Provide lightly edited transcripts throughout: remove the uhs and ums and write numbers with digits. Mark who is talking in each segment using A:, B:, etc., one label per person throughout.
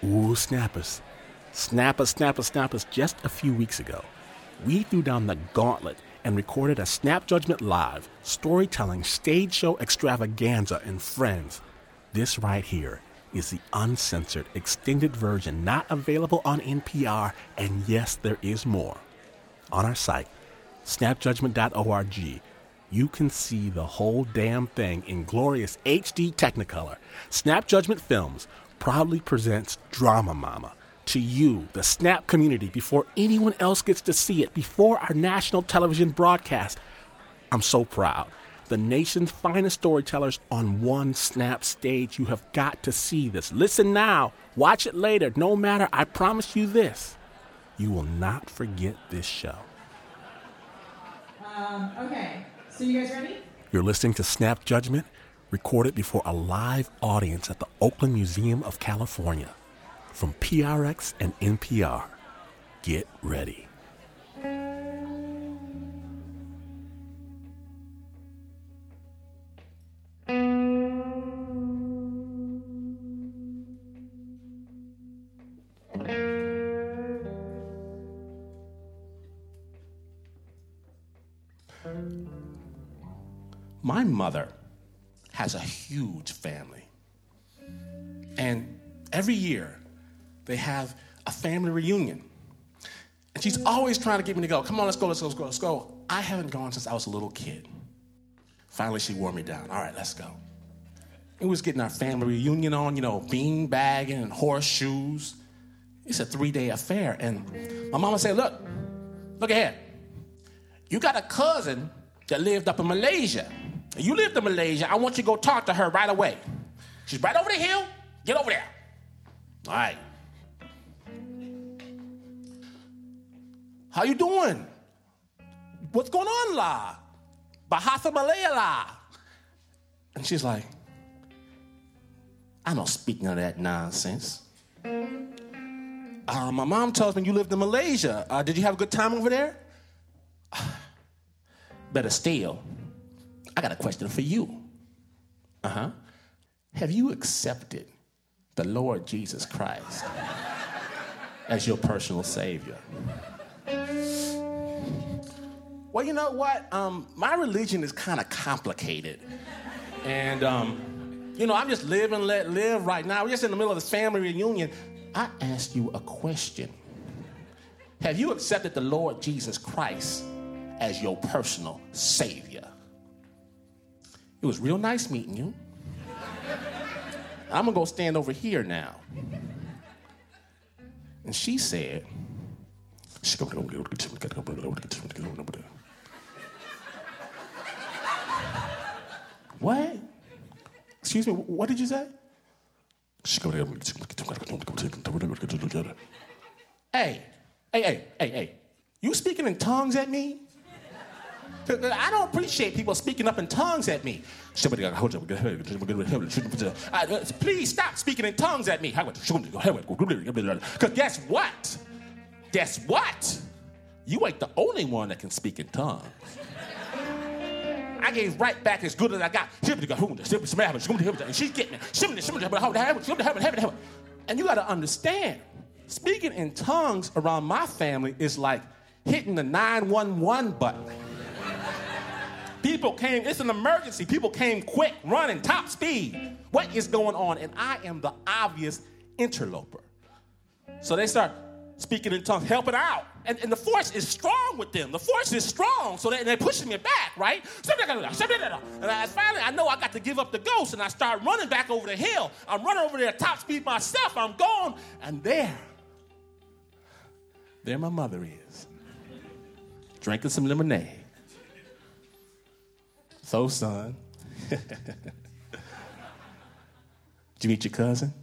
A: Ooh, snappers. Snappers. Just a few weeks ago, we threw down the gauntlet and recorded a Snap Judgment Live storytelling stage show extravaganza in Friends. This right here is the uncensored, extended version not available on NPR, and yes, there is more. On our site, snapjudgment.org, you can see the whole damn thing in glorious HD Technicolor. Snap Judgment Films proudly presents Drama Mama to you, the Snap community, before anyone else gets to see it, before our national television broadcast. I'm so proud. The nation's finest storytellers on one Snap stage. You have got to see this. Listen now. Watch it later. No matter, I promise you this. You will not forget this show.
B: Okay. So you guys ready?
A: You're listening to Snap Judgment, recorded before a live audience at the Oakland Museum of California. From PRX and NPR, get ready.
C: My mother has a huge family. And every year, they have a family reunion. And she's always trying to get me to go. Come on, let's go. I haven't gone since I was a little kid. Finally, she wore me down. All right, let's go. We was getting our family reunion on, bean bagging and horseshoes. It's a 3-day affair. And my mama said, look ahead. You got a cousin that lived up in Malaysia. You lived in Malaysia. I want you to go talk to her right away. She's right over the hill. Get over there. All right. How you doing? What's going on, La? Bahasa Malaya, La? And she's like, I don't speak none of that nonsense. My mom tells me you lived in Malaysia. Did you have a good time over there? Better still, I got a question for you. Have you accepted the Lord Jesus Christ as your personal Savior? Well, you know what? My religion is kind of complicated. And, I'm just live and let live right now. We're just in the middle of this family reunion. I asked you a question. Have you accepted the Lord Jesus Christ as your personal Savior? It was real nice meeting you. I'm going to go stand over here now. And she said, what? Excuse me, what did you say? Hey. You speaking in tongues at me? I don't appreciate people speaking up in tongues at me. Please stop speaking in tongues at me. Because guess what? You ain't the only one that can speak in tongues. I gave right back as good as I got. And she's getting it. And you got to understand, speaking in tongues around my family is like hitting the 911 button. People came, it's an emergency. People came quick, running, top speed. What is going on? And I am the obvious interloper. So they start speaking in tongues, helping out. And the force is strong with them. The force is strong, so they're pushing me back, right? And finally, I know I got to give up the ghost, and I start running back over the hill. I'm running over there at top speed myself. I'm gone. And there my mother is, drinking some lemonade. So, son, did you meet your cousin?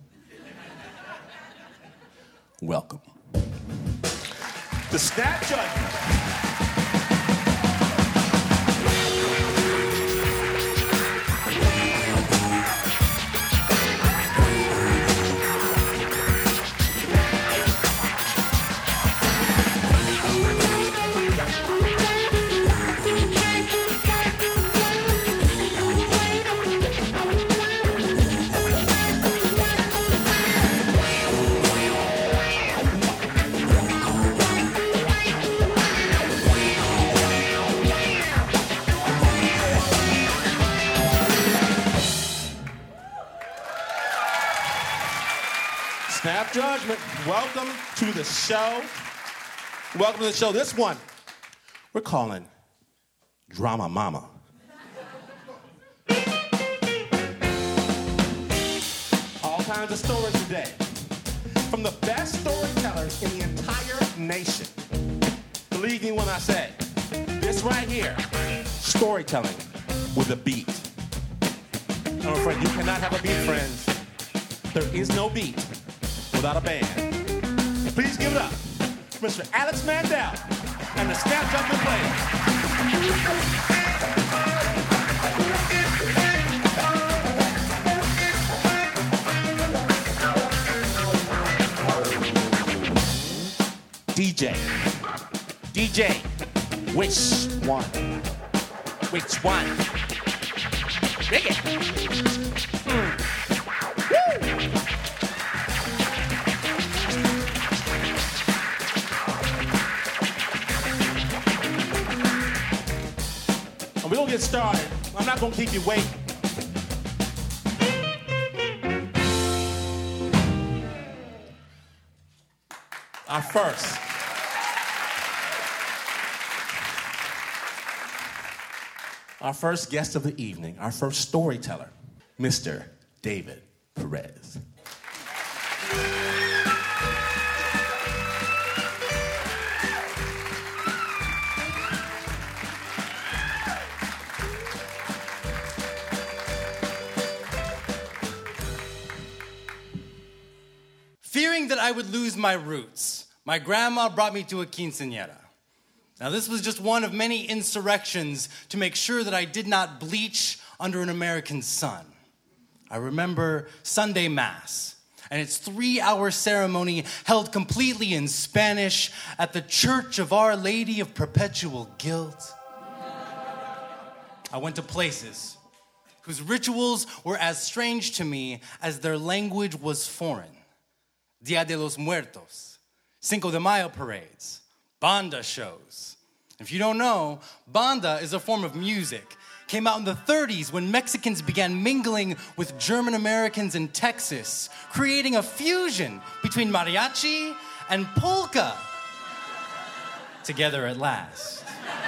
C: Welcome. The Snap Judgment. Snap Judgment, welcome to the show. Welcome to the show. This one, we're calling Drama Mama. All kinds of stories today. From the best storytellers in the entire nation. Believe me when I say, this right here, storytelling with a beat. I'm afraid you cannot have a beat, friends. There is no beat without a band. Please give it up for Mr. Alex Mandel and the Snap Judgment Players. DJ, which one? Which one? Dig it. Woo. And we're gonna get started. I'm not gonna keep you waiting. Our first guest of the evening, our first storyteller, Mr. David Perez.
D: Fearing that I would lose my roots, my grandma brought me to a quinceañera. Now, this was just one of many insurrections to make sure that I did not bleach under an American sun. I remember Sunday Mass and its 3-hour ceremony held completely in Spanish at the Church of Our Lady of Perpetual Guilt. I went to places whose rituals were as strange to me as their language was foreign. Dia de los Muertos, Cinco de Mayo parades, banda shows. If you don't know, banda is a form of music. Came out in the 30s when Mexicans began mingling with German Americans in Texas, creating a fusion between mariachi and polka. Together at last.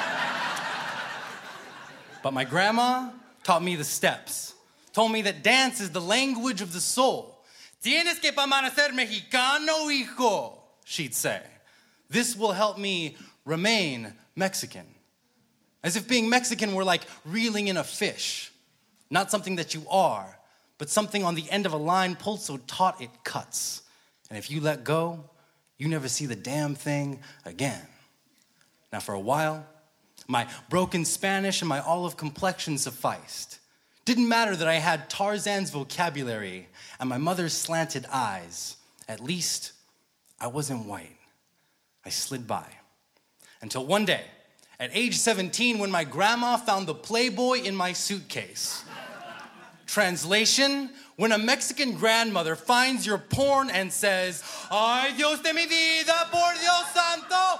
D: But my grandma taught me the steps, told me that dance is the language of the soul. Tienes que permanecer mexicano, hijo, she'd say. This will help me remain Mexican. As if being Mexican were like reeling in a fish. Not something that you are, but something on the end of a line pulled so taut it cuts. And if you let go, you never see the damn thing again. Now for a while, my broken Spanish and my olive complexion sufficed. Didn't matter that I had Tarzan's vocabulary and my mother's slanted eyes. At least I wasn't white. I slid by. Until one day, at age 17, when my grandma found the Playboy in my suitcase. Translation, when a Mexican grandmother finds your porn and says, "Ay, Dios de mi vida, por Dios santo."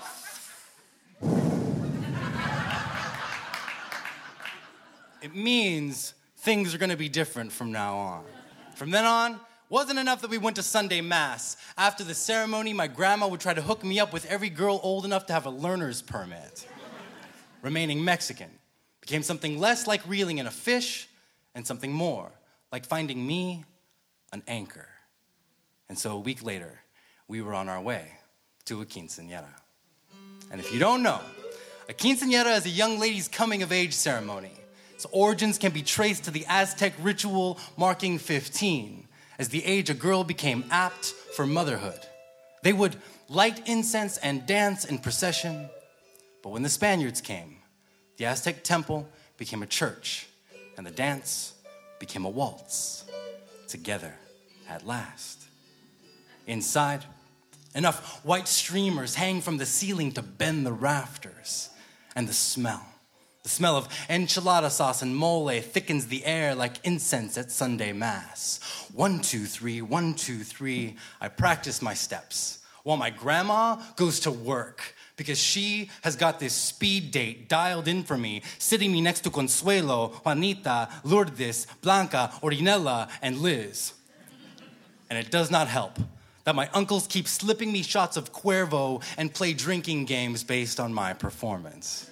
D: It means things are gonna be different from now on. From then on, wasn't enough that we went to Sunday Mass. After the ceremony, my grandma would try to hook me up with every girl old enough to have a learner's permit. Remaining Mexican became something less like reeling in a fish and something more like finding me an anchor. And so a week later, we were on our way to a quinceañera. And if you don't know, a quinceañera is a young lady's coming-of-age ceremony. Its origins can be traced to the Aztec ritual marking 15, as the age a girl became apt for motherhood. They would light incense and dance in procession. But when the Spaniards came, the Aztec temple became a church, and the dance became a waltz. Together at last. Inside, enough white streamers hang from the ceiling to bend the rafters. And the smell of enchilada sauce and mole thickens the air like incense at Sunday Mass. 1, 2, 3, 1, 2, 3. I practice my steps while my grandma goes to work because she has got this speed date dialed in for me, sitting me next to Consuelo, Juanita, Lourdes, Blanca, Orinella, and Liz. And it does not help that my uncles keep slipping me shots of Cuervo and play drinking games based on my performance.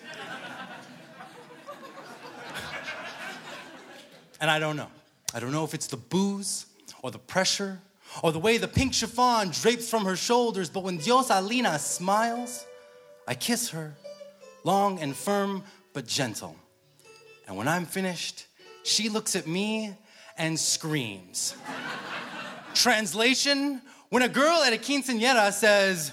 D: And I don't know. I don't know if it's the booze or the pressure or the way the pink chiffon drapes from her shoulders, but when Diosalina smiles, I kiss her, long and firm but gentle. And when I'm finished, she looks at me and screams. Translation, when a girl at a quinceañera says,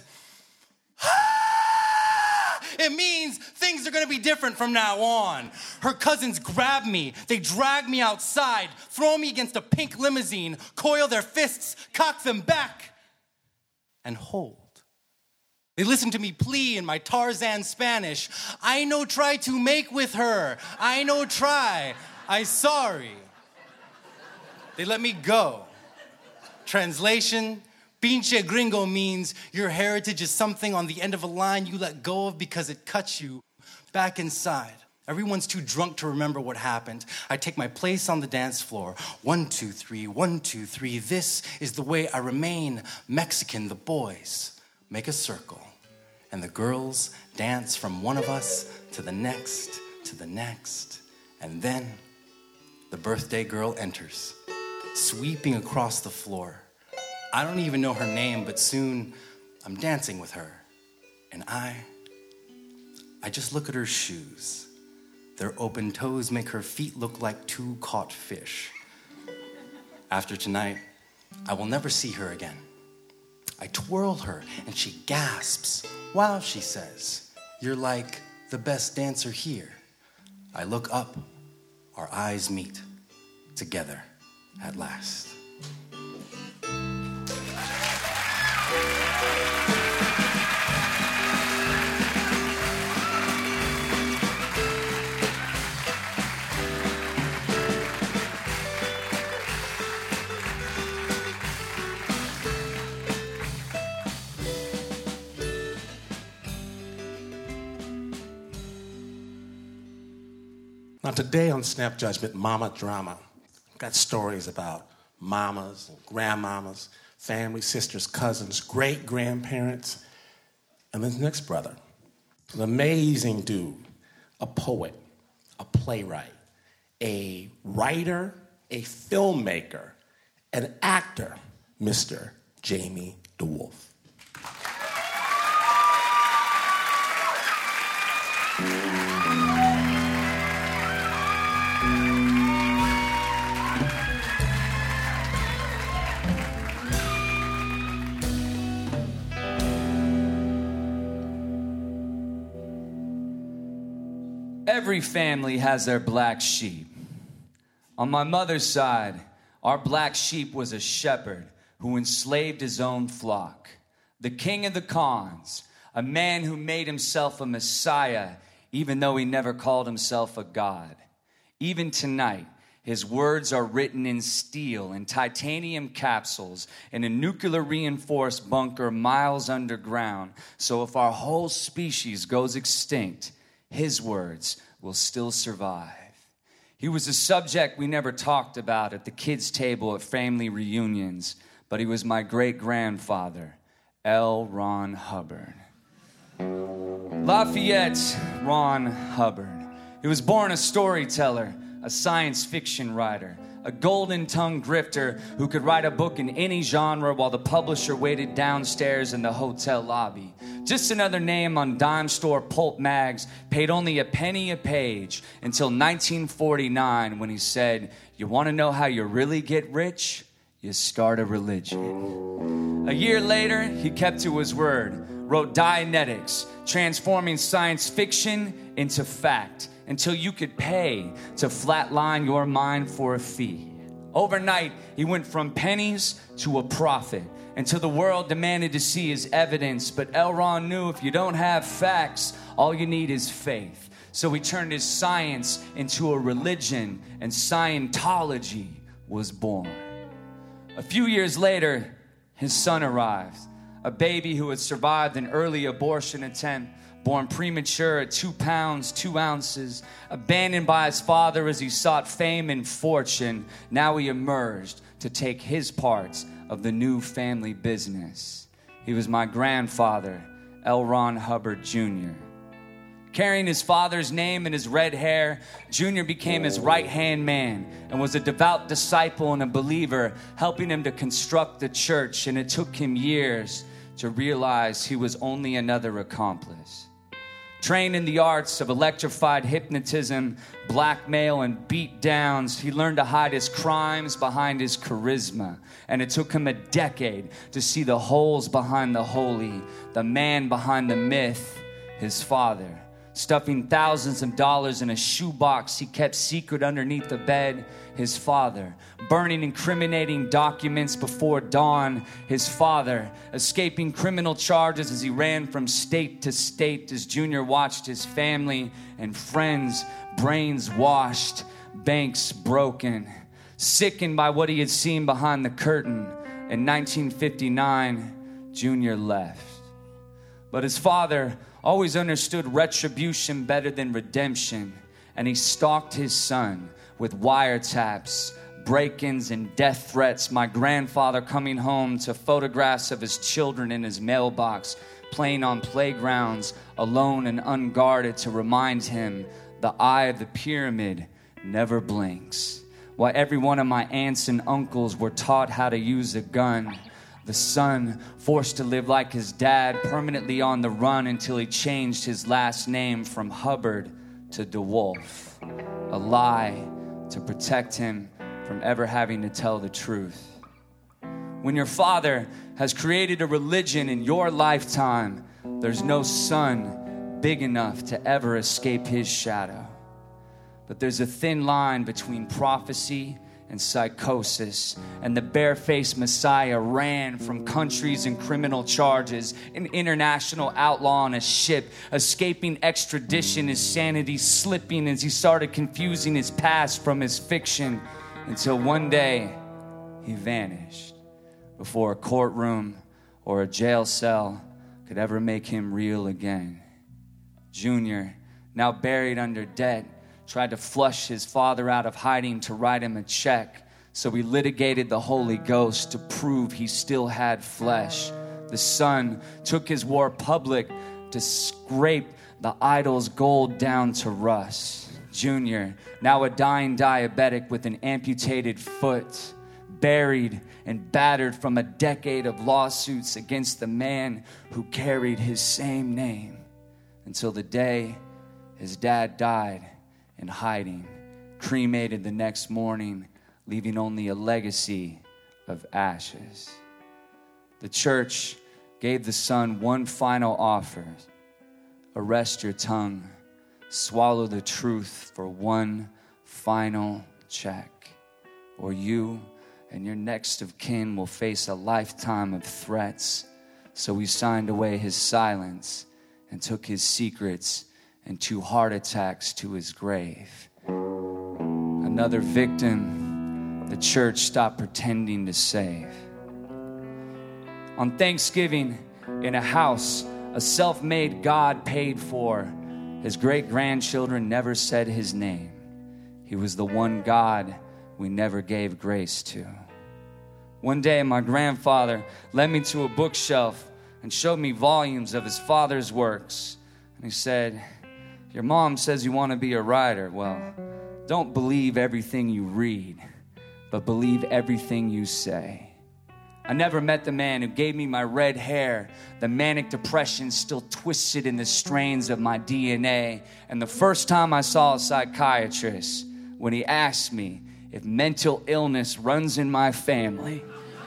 D: "Ah!" it means things are gonna be different from now on. Her cousins grab me, they drag me outside, throw me against a pink limousine, coil their fists, cock them back, and hold. They listen to me plea in my Tarzan Spanish. I no try to make with her. I no try. I sorry. They let me go. Translation, pinche gringo means your heritage is something on the end of a line you let go of because it cuts you back inside. Everyone's too drunk to remember what happened. I take my place on the dance floor. 1, 2, 3, 1, 2, 3. This is the way I remain Mexican. The boys make a circle, and the girls dance from one of us to the next, and then the birthday girl enters, sweeping across the floor. I don't even know her name, but soon I'm dancing with her. And I just look at her shoes. Their open toes make her feet look like 2 caught fish. After tonight, I will never see her again. I twirl her and she gasps. Wow, she says, you're like the best dancer here. I look up, our eyes meet, together at last.
C: Now today on Snap Judgment, Mama Drama. I've got stories about mamas and grandmamas, family, sisters, cousins, great-grandparents, and this next brother, an amazing dude, a poet, a playwright, a writer, a filmmaker, an actor, Mr. Jamie DeWolf.
E: Every family has their black sheep. On my mother's side, our black sheep was a shepherd who enslaved his own flock. The king of the Khans, a man who made himself a messiah, even though he never called himself a god. Even tonight, his words are written in steel, in titanium capsules, in a nuclear-reinforced bunker miles underground. So if our whole species goes extinct, his words will still survive. He was a subject we never talked about at the kids' table at family reunions, but he was my great-grandfather, L. Ron Hubbard. Lafayette Ron Hubbard. He was born a storyteller, a science fiction writer, a golden-tongued grifter who could write a book in any genre while the publisher waited downstairs in the hotel lobby. Just another name on dime store pulp mags, paid only a penny a page until 1949 when he said, "You want to know how you really get rich? You start a religion." A year later, he kept to his word, wrote Dianetics, transforming science fiction into fact, until you could pay to flatline your mind for a fee. Overnight, he went from pennies to a profit, until the world demanded to see his evidence. But L. Ron knew if you don't have facts, all you need is faith. So he turned his science into a religion, and Scientology was born. A few years later, his son arrived, a baby who had survived an early abortion attempt, Born premature at 2 pounds, 2 ounces, abandoned by his father as he sought fame and fortune, now he emerged to take his parts of the new family business. He was my grandfather, L. Ron Hubbard Jr. Carrying his father's name and his red hair, Junior became his right-hand man and was a devout disciple and a believer, helping him to construct the church, and it took him years to realize he was only another accomplice. Trained in the arts of electrified hypnotism, blackmail, and beat downs, he learned to hide his crimes behind his charisma. And it took him a decade to see the holes behind the holy, the man behind the myth, his father. Stuffing thousands of dollars in a shoebox he kept secret underneath the bed, his father. Burning incriminating documents before dawn, his father. Escaping criminal charges as he ran from state to state as Junior watched his family and friends' brains washed, banks broken. Sickened by what he had seen behind the curtain, in 1959, Junior left. But his father always understood retribution better than redemption, and he stalked his son with wiretaps, break-ins, and death threats. My grandfather coming home to photographs of his children in his mailbox, playing on playgrounds, alone and unguarded, to remind him the eye of the pyramid never blinks. While every one of my aunts and uncles were taught how to use a gun, the son forced to live like his dad, permanently on the run until he changed his last name from Hubbard to DeWolf. A lie to protect him from ever having to tell the truth. When your father has created a religion in your lifetime, there's no sun big enough to ever escape his shadow. But there's a thin line between prophecy and psychosis, and the barefaced Messiah ran from countries and criminal charges, an international outlaw on a ship, escaping extradition, his sanity slipping as he started confusing his past from his fiction, until one day he vanished before a courtroom or a jail cell could ever make him real again. Junior, now buried under debt, tried to flush his father out of hiding to write him a check. So he litigated the Holy Ghost to prove he still had flesh. The son took his war public to scrape the idol's gold down to rust. Junior, now a dying diabetic with an amputated foot, buried and battered from a decade of lawsuits against the man who carried his same name, until the day his dad died in hiding, cremated the next morning, leaving only a legacy of ashes. The church gave the son one final offer: arrest your tongue, swallow the truth for one final check, or you and your next of kin will face a lifetime of threats. So he signed away his silence and took his secrets and 2 heart attacks to his grave. Another victim the church stopped pretending to save. On Thanksgiving, in a house a self-made God paid for, his great-grandchildren never said his name. He was the one God we never gave grace to. One day, my grandfather led me to a bookshelf and showed me volumes of his father's works. And he said, "Your mom says you want to be a writer. Well, don't believe everything you read, but believe everything you say." I never met the man who gave me my red hair, the manic depression still twisted in the strains of my DNA. And the first time I saw a psychiatrist, when he asked me if mental illness runs in my family,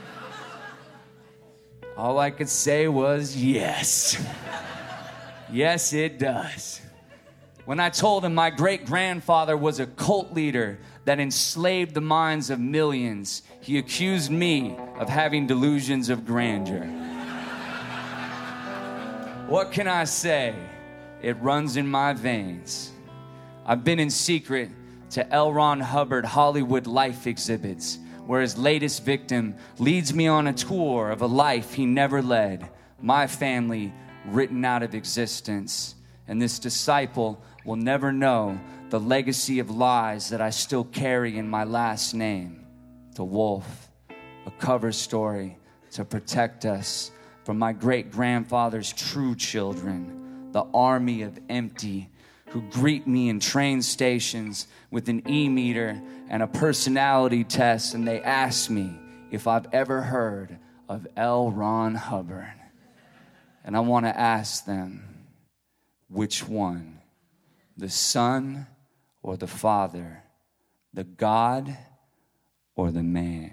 E: all I could say was yes. Yes, it does. When I told him my great-grandfather was a cult leader that enslaved the minds of millions, he accused me of having delusions of grandeur. What can I say? It runs in my veins. I've been in secret to L. Ron Hubbard Hollywood life exhibits, where his latest victim leads me on a tour of a life he never led. My family written out of existence. and this disciple will never know the legacy of lies that I still carry in my last name. The wolf, a cover story to protect us from my great-grandfather's true children, the army of empty who greet me in train stations with an e-meter and a personality test, and they ask me if I've ever heard of L. Ron Hubbard. And I want to ask them, which one? The Son or the Father? The God or the man?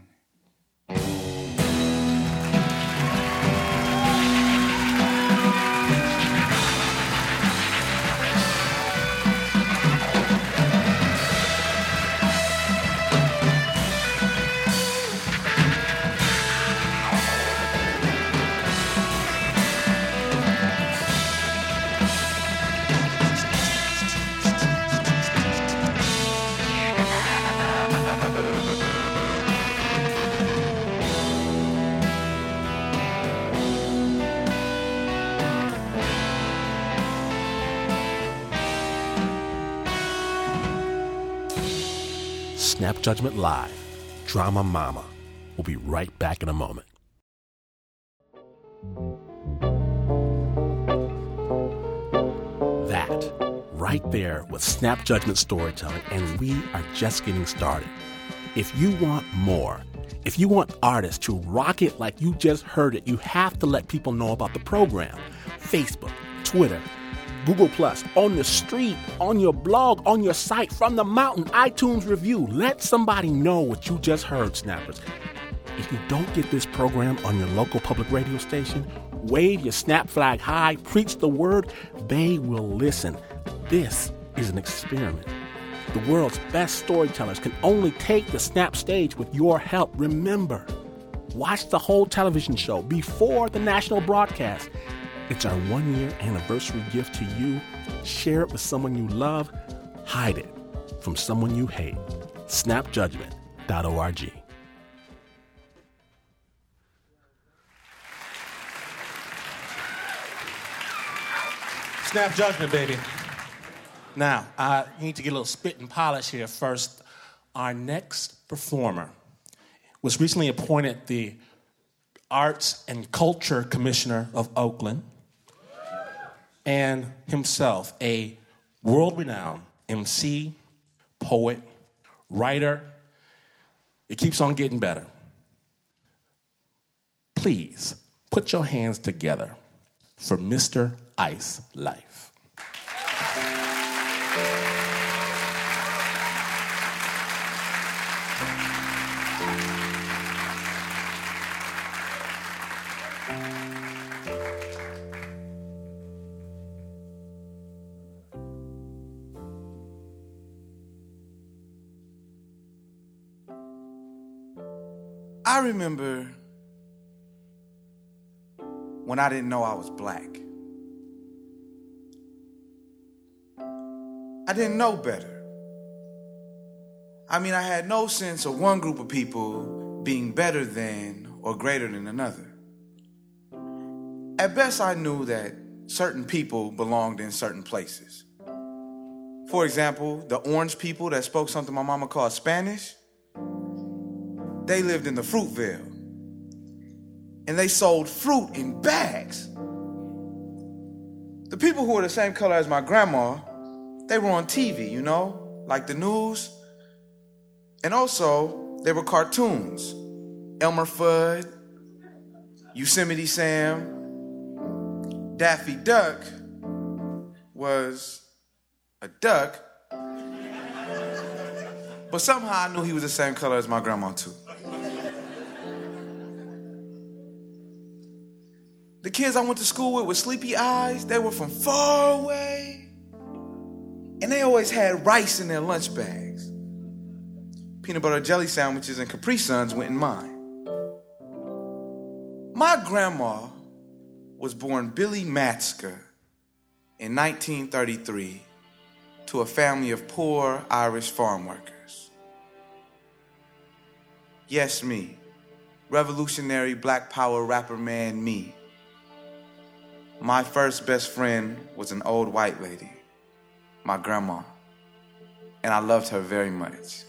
A: Snap Judgment Live, Drama Mama. We'll be right back in a moment. That, right there, was Snap Judgment Storytelling, and we are just getting started. If you want more, if you want artists to rock it like you just heard it, you have to let people know about the program. Facebook, Twitter, Google+, on the street, on your blog, on your site, from the mountain, iTunes review. Let somebody know what you just heard, Snappers. If you don't get this program on your local public radio station, wave your snap flag high, preach the word, they will listen. This is an experiment. The world's best storytellers can only take the Snap stage with your help. Remember, watch the whole television show before the national broadcast. It's our 1-year anniversary gift to you. Share it with someone you love. Hide it from someone you hate. Snapjudgment.org.
C: Snap Judgment, baby. Now, I need to get a little spit and polish here first. Our next performer was recently appointed the Arts and Culture Commissioner of Oakland, and himself a world-renowned MC, poet, writer. It keeps on getting better. Please put your hands together for Mr. Ice Life.
F: I remember when I didn't know I was black. I didn't know better. I mean, I had no sense of one group of people being better than or greater than another. At best, I knew that certain people belonged in certain places. For example, the orange people that spoke something my mama called Spanish, they lived in the Fruitville. And they sold fruit in bags. The people who were the same color as my grandma, they were on TV, you know, like the news. And also, they were cartoons. Elmer Fudd, Yosemite Sam, Daffy Duck was a duck. But somehow I knew he was the same color as my grandma, too. The kids I went to school with sleepy eyes. They were from far away. And they always had rice in their lunch bags. Peanut butter jelly sandwiches and Capri Suns went in mine. My grandma was born Billy Matsker in 1933 to a family of poor Irish farm workers. Yes, me. Revolutionary black power rapper man me. My first best friend was an old white lady, my grandma, and I loved her very much.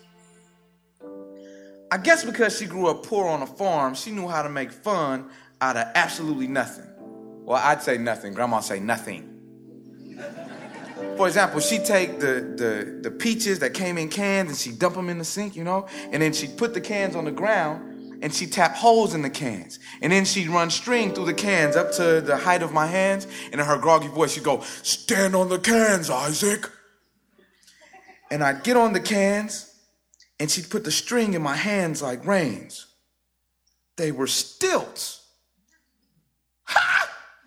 F: I guess because she grew up poor on a farm, she knew how to make fun out of absolutely nothing. Well, I'd say nothing. Grandma'd say nothing. For example, she'd take the peaches that came in cans and she'd dump them in the sink, you know? And then she'd put the cans on the ground and she'd tap holes in the cans. And then she'd run string through the cans up to the height of my hands. And in her groggy voice, she'd go, "Stand on the cans, Isaac." And I'd get on the cans and she'd put the string in my hands like reins. They were stilts. Ha!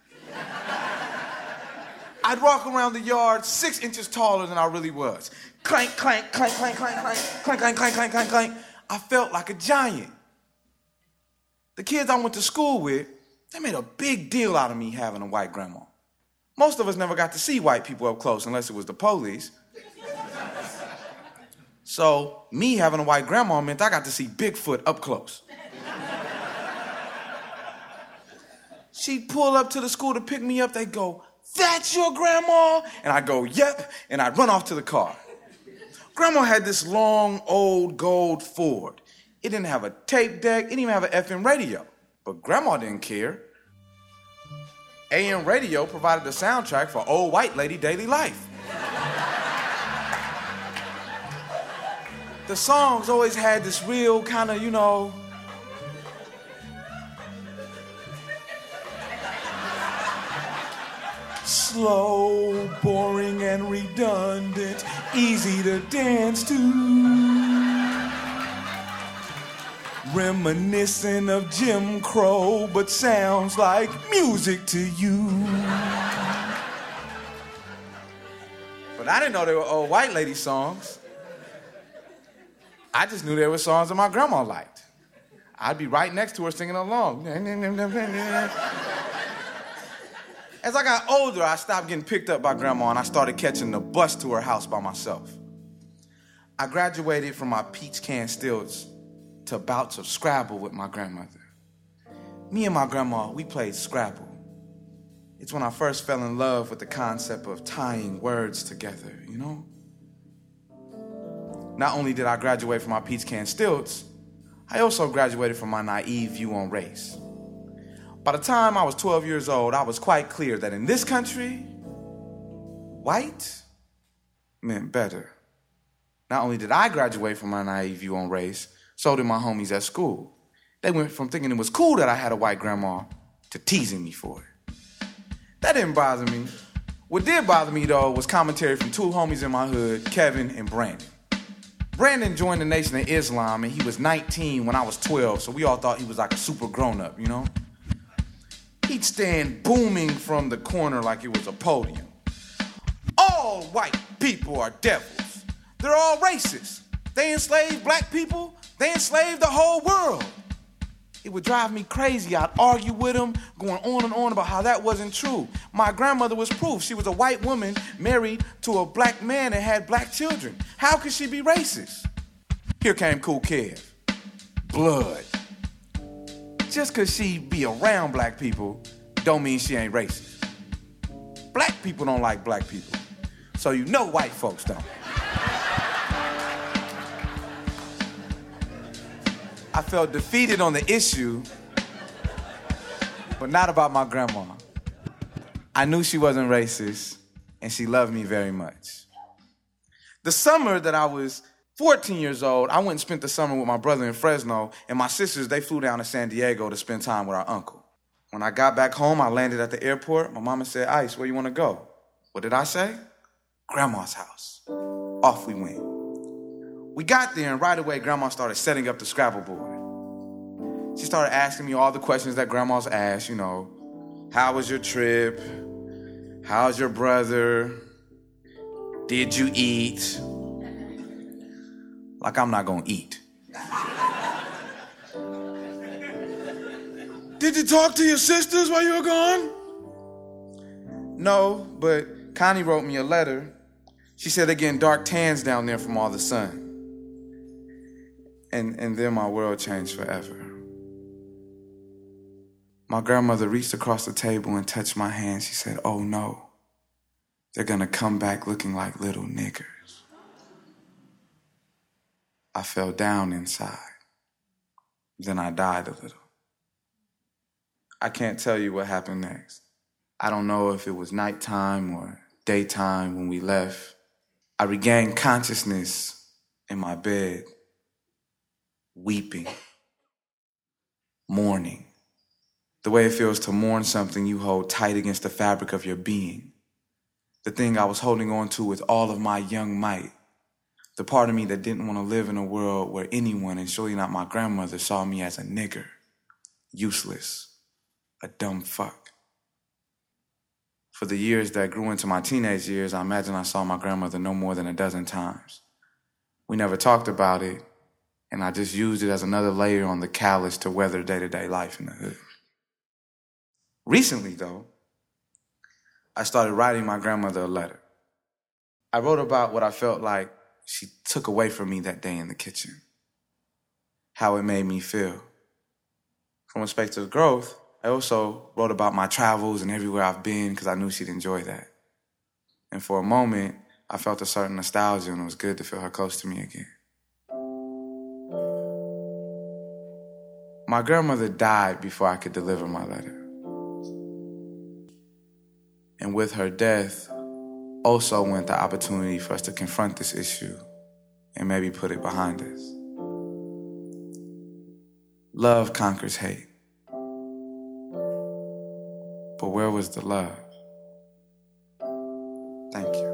F: I'd walk around the yard 6 inches taller than I really was. Clank, clank, clank, clank, clank, clank, clank, clank, clank, clank, clank, clank. I felt like a giant. The kids I went to school with, they made a big deal out of me having a white grandma. Most of us never got to see white people up close unless it was the police. So me having a white grandma meant I got to see Bigfoot up close. She'd pull up to the school to pick me up. They'd go, "That's your grandma?" And I'd go, "Yep," and I'd run off to the car. Grandma had this long, old gold Ford. It didn't have a tape deck. It didn't even have an FM radio. But Grandma didn't care. AM radio provided the soundtrack for old white lady daily life. The songs always had this real kind of, you know, slow, boring, and redundant, easy to dance to. Reminiscent of Jim Crow, but sounds like music to you. But I didn't know they were old white lady songs. I just knew they were songs that my grandma liked. I'd be right next to her singing along. As I got older, I stopped getting picked up by Grandma and I started catching the bus to her house by myself. I graduated from my peach can stilts to bouts of Scrabble with my grandmother. Me and my grandma, we played Scrabble. It's when I first fell in love with the concept of tying words together, you know? Not only did I graduate from my peach can stilts, I also graduated from my naive view on race. By the time I was 12 years old, I was quite clear that in this country, white meant better. Not only did I graduate from my naive view on race, so did my homies at school. They went from thinking it was cool that I had a white grandma to teasing me for it. That didn't bother me. What did bother me, though, was commentary from two homies in my hood, Kevin and Brandon. Brandon joined the Nation of Islam, and he was 19 when I was 12, so we all thought he was like a super grown-up, you know? He'd stand booming from the corner like it was a podium. All white people are devils. They're all racist. They enslaved black people. They enslaved the whole world. It would drive me crazy. I'd argue with him, going on and on about how that wasn't true. My grandmother was proof. She was a white woman married to a black man and had black children. How could she be racist? Here came Kool Kev. Blood. Just because she be around black people don't mean she ain't racist. Black people don't like black people. So you know white folks don't. I felt defeated on the issue, but not about my grandma. I knew she wasn't racist, and she loved me very much. The summer that I was 14 years old, I went and spent the summer with my brother in Fresno, and my sisters, they flew down to San Diego to spend time with our uncle. When I got back home, I landed at the airport. My mama said, "Ice, where you want to go?" What did I say? Grandma's house. Off we went. We got there, and right away, Grandma started setting up the Scrabble board. She started asking me all the questions that grandmas ask, you know. How was your trip? How's your brother? Did you eat? Like I'm not gonna eat. Did you talk to your sisters while you were gone? No, but Connie wrote me a letter. She said they're getting dark tans down there from all the sun. And then my world changed forever. My grandmother reached across the table and touched my hand. She said, "Oh no, they're gonna come back looking like little niggers." I fell down inside. Then I died a little. I can't tell you what happened next. I don't know if it was nighttime or daytime when we left. I regained consciousness in my bed, weeping, mourning. The way it feels to mourn something you hold tight against the fabric of your being. The thing I was holding on to with all of my young might. The part of me that didn't want to live in a world where anyone, and surely not my grandmother, saw me as a nigger, useless, a dumb fuck. For the years that grew into my teenage years, I imagine I saw my grandmother no more than a dozen times. We never talked about it, and I just used it as another layer on the callus to weather day-to-day life in the hood. Recently, though, I started writing my grandmother a letter. I wrote about what I felt like she took away from me that day in the kitchen. How it made me feel. From a space of growth, I also wrote about my travels and everywhere I've been because I knew she'd enjoy that. And for a moment, I felt a certain nostalgia, and it was good to feel her close to me again. My grandmother died before I could deliver my letter. And with her death, also went the opportunity for us to confront this issue and maybe put it behind us. Love conquers hate. But where was the love? Thank you.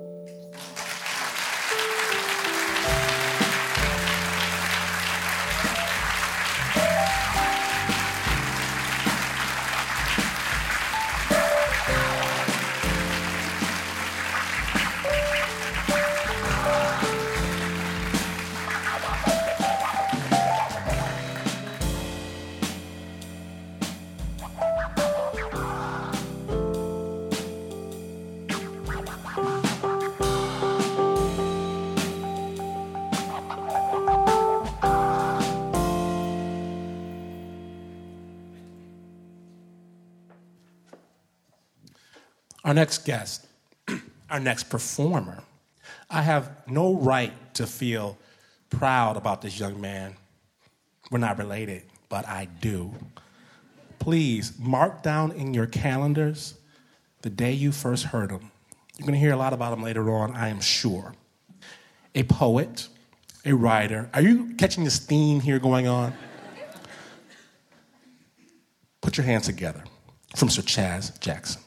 A: Our next guest, our next performer, I have no right to feel proud about this young man. We're not related, but I do. Please mark down in your calendars the day you first heard him. You're going to hear a lot about him later on, I am sure. A poet, a writer. Are you catching this theme here going on? Put your hands together from Sir Chaz Jackson.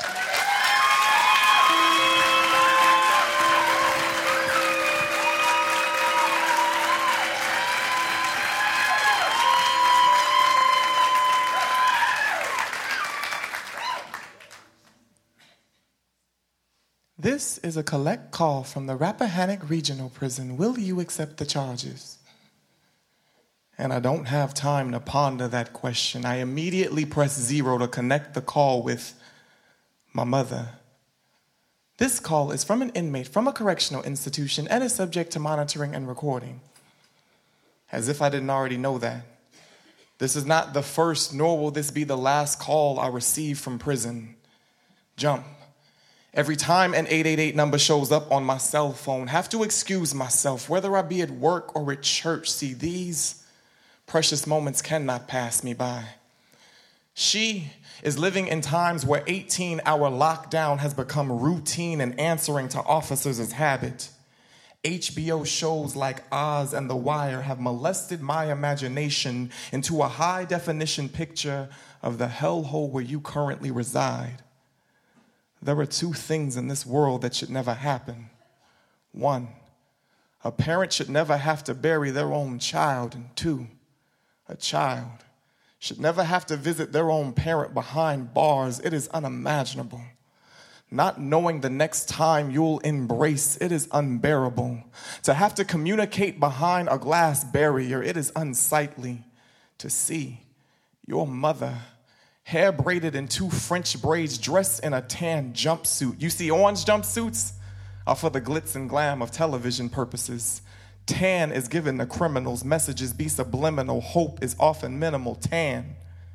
G: This is a collect call from the Rappahannock Regional Prison. Will you accept the charges? And I don't have time to ponder that question. I immediately press 0 to connect the call with my mother. This call is from an inmate from a correctional institution and is subject to monitoring and recording. As if I didn't already know that. This is not the first, nor will this be the last call I receive from prison. Jump. Every time an 888 number shows up on my cell phone, have to excuse myself, whether I be at work or at church. See, these precious moments cannot pass me by. She is living in times where 18-hour lockdown has become routine and answering to officers is habit. HBO shows like Oz and The Wire have molested my imagination into a high-definition picture of the hellhole where you currently reside. There are 2 things in this world that should never happen. 1, a parent should never have to bury their own child. And 2, a child should never have to visit their own parent behind bars. It is unimaginable. Not knowing the next time you'll embrace, it is unbearable. To have to communicate behind a glass barrier, it is unsightly. To see your mother hair braided in 2 French braids, dressed in a tan jumpsuit. You see, orange jumpsuits are for the glitz and glam of television purposes. Tan is given to criminals. Messages be subliminal. Hope is often minimal. Tan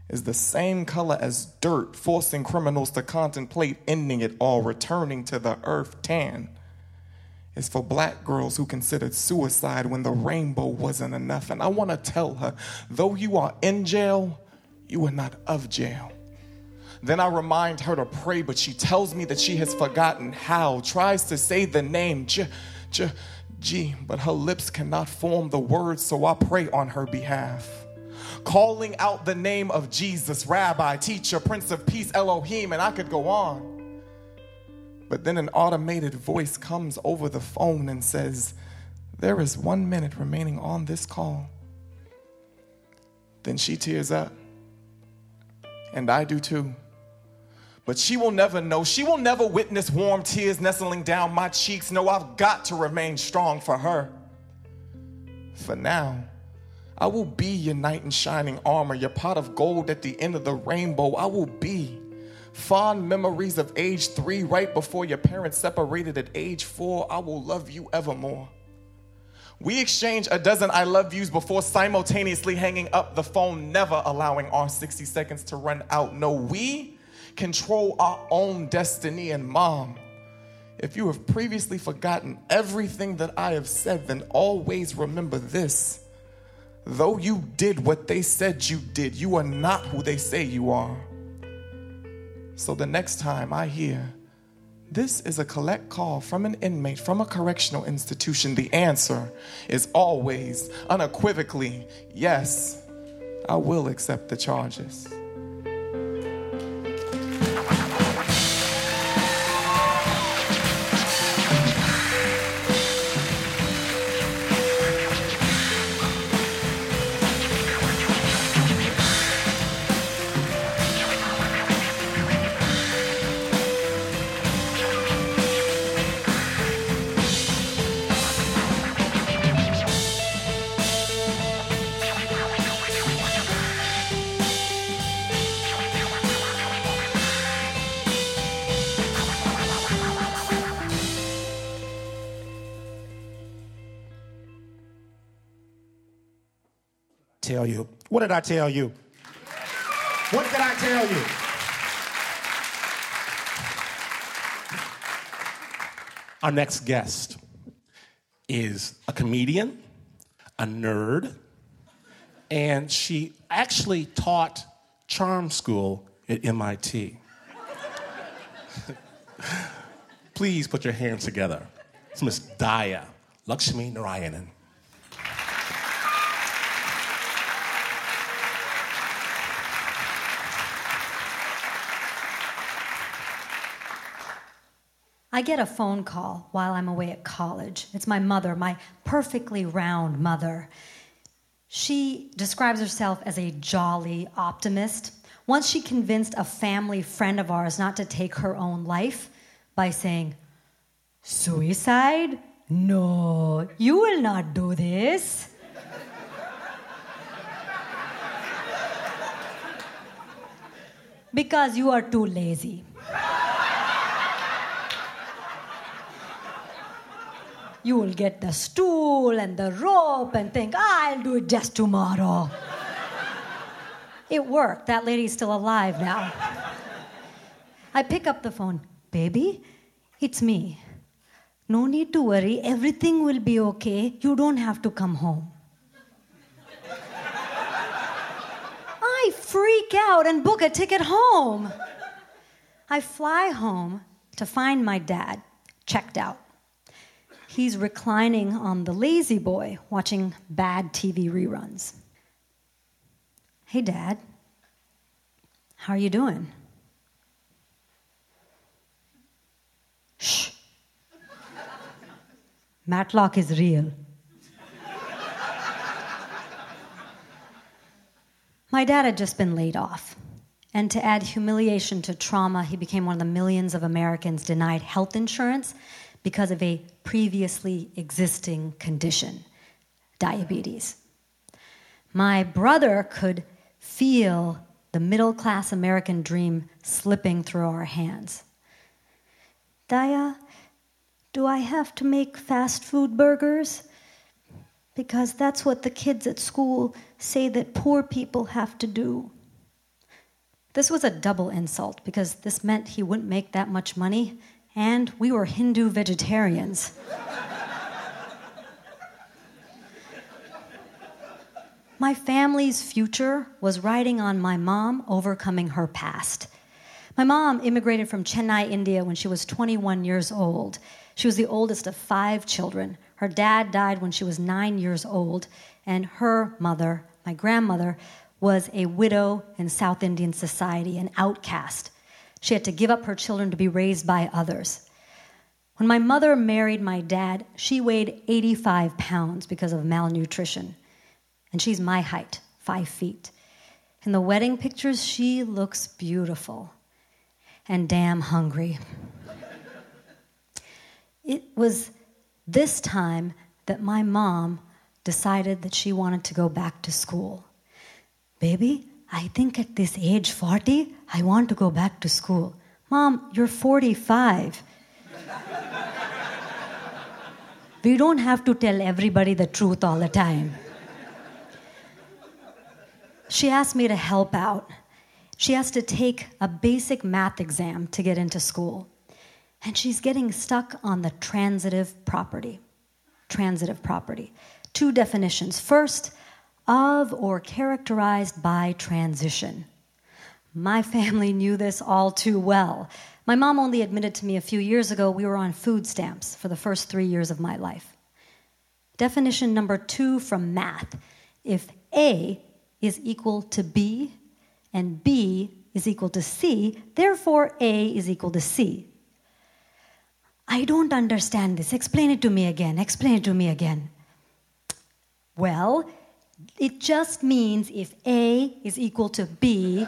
G: is the same color as dirt, forcing criminals to contemplate ending it all, returning to the earth. Tan is for black girls who considered suicide when the rainbow wasn't enough. And I want to tell her, though you are in jail, you are not of jail. Then I remind her to pray, but she tells me that she has forgotten how, tries to say the name G, but her lips cannot form the words, so I pray on her behalf. Calling out the name of Jesus, Rabbi, Teacher, Prince of Peace, Elohim, and I could go on. But then an automated voice comes over the phone and says, there is 1 minute remaining on this call. Then she tears up, and I do too. But she will never know, she will never witness warm tears nestling down my cheeks. No, I've got to remain strong for her. For now, I will be your knight in shining armor, your pot of gold at the end of the rainbow. I will be fond memories of age 3, right before your parents separated at age 4. I will love you evermore. We exchange a dozen I love yous before simultaneously hanging up the phone, never allowing our 60 seconds to run out. No, we control our own destiny. And Mom, if you have previously forgotten everything that I have said, then always remember this. Though you did what they said you did, you are not who they say you are. So the next time I hear, this is a collect call from an inmate from a correctional institution, the answer is always, unequivocally, yes, I will accept the charges.
A: Tell you. What did I tell you? What did I tell you? Our next guest is a comedian, a nerd, and she actually taught charm school at MIT. Please put your hands together. It's Miss Daya Lakshmi Narayanan.
H: I get a phone call while I'm away at college. It's my mother, my perfectly round mother. She describes herself as a jolly optimist. Once she convinced a family friend of ours not to take her own life by saying, "Suicide? No, you will not do this." Because you are too lazy. You will get the stool and the rope and think, I'll do it just tomorrow. It worked. That lady's still alive now. I pick up the phone. Baby, it's me. No need to worry. Everything will be okay. You don't have to come home. I freak out and book a ticket home. I fly home to find my dad checked out. He's reclining on the lazy boy, watching bad TV reruns. Hey, Dad. How are you doing? Shh. Matlock is real. My dad had just been laid off. And to add humiliation to trauma, he became one of the millions of Americans denied health insurance because of a previously existing condition, diabetes. My brother could feel the middle-class American dream slipping through our hands. Daya, do I have to make fast food burgers? Because that's what the kids at school say that poor people have to do. This was a double insult because this meant he wouldn't make that much money, and we were Hindu vegetarians. My family's future was riding on my mom overcoming her past. My mom immigrated from Chennai, India when she was 21 years old. She was the oldest of 5 children. Her dad died when she was 9 years old, and her mother, my grandmother, was a widow in South Indian society, an outcast. She had to give up her children to be raised by others. When my mother married my dad, she weighed 85 pounds because of malnutrition. And she's my height, 5 feet. In the wedding pictures, she looks beautiful and damn hungry. It was this time that my mom decided that she wanted to go back to school. Baby, I think at this age 40, I want to go back to school. Mom, you're 45. We don't have to tell everybody the truth all the time. She asked me to help out. She has to take a basic math exam to get into school. And she's getting stuck on the transitive property. Transitive property. 2 definitions. First, of or characterized by transition. My family knew this all too well. My mom only admitted to me a few years ago we were on food stamps for the first 3 years of my life. Definition number 2 from math. If A is equal to B, and B is equal to C, therefore A is equal to C. I don't understand this. Explain it to me again. Explain it to me again. Well, it just means if A is equal to B,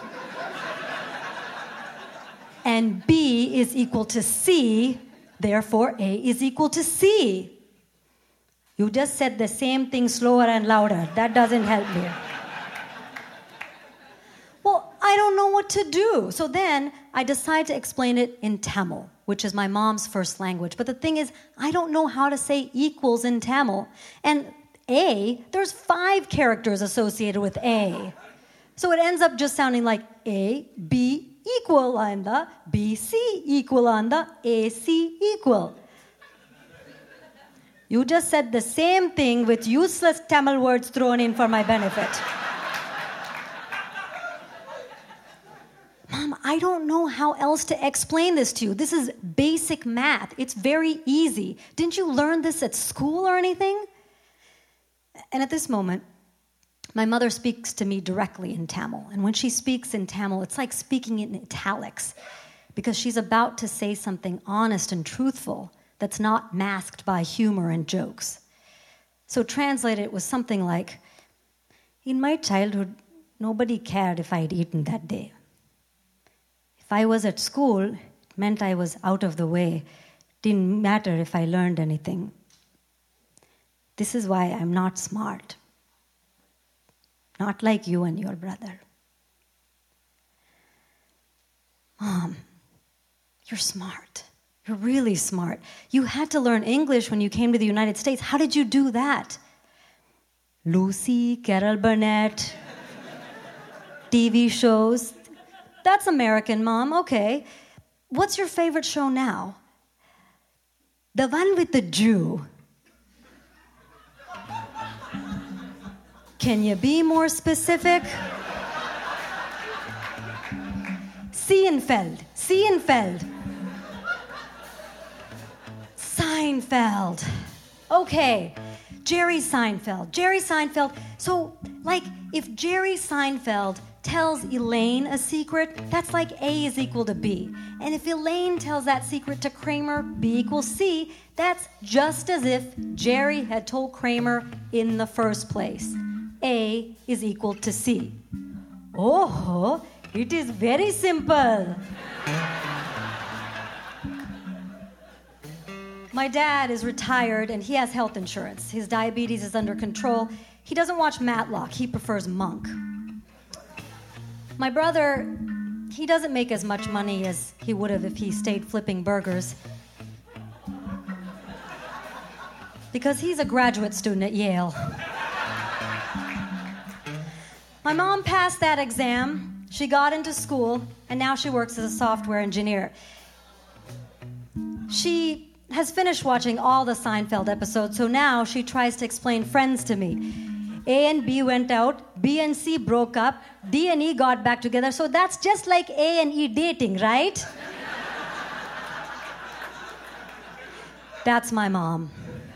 H: and B is equal to C, therefore A is equal to C. You just said the same thing slower and louder. That doesn't help me. Well, I don't know what to do. So then I decide to explain it in Tamil, which is my mom's first language. But the thing is, I don't know how to say equals in Tamil. And A, there's 5 characters associated with A. So it ends up just sounding like A, B equal and the B, C equal and the A, C equal. You just said the same thing with useless Tamil words thrown in for my benefit. Mom, I don't know how else to explain this to you. This is basic math. It's very easy. Didn't you learn this at school or anything? And at this moment, my mother speaks to me directly in Tamil. And when she speaks in Tamil, it's like speaking in italics, because she's about to say something honest and truthful that's not masked by humor and jokes. So translated, it was something like, in my childhood, nobody cared if I'd eaten that day. If I was at school, it meant I was out of the way. Didn't matter if I learned anything. This is why I'm not smart. Not like you and your brother. Mom, you're smart. You're really smart. You had to learn English when you came to the United States. How did you do that? Lucy, Carol Burnett, TV shows. That's American, Mom. Okay. What's your favorite show now? The one with the Jew. Can you be more specific? Seinfeld. Seinfeld. Okay. Jerry Seinfeld. So, like, if Jerry Seinfeld tells Elaine a secret, that's like A is equal to B. And if Elaine tells that secret to Kramer, B equals C, that's just as if Jerry had told Kramer in the first place. A is equal to C. Oh, it is very simple. My dad is retired and he has health insurance. His diabetes is under control. He doesn't watch Matlock. He prefers Monk. My brother, he doesn't make as much money as he would have if he stayed flipping burgers. Because he's a graduate student at Yale. My mom passed that exam, She got into school, and now she works as a software engineer. She has finished watching all the Seinfeld episodes, so now she tries to explain Friends to me. A and B went out, B and C broke up, D and E got back together, so that's just like A and E dating, right? That's my mom.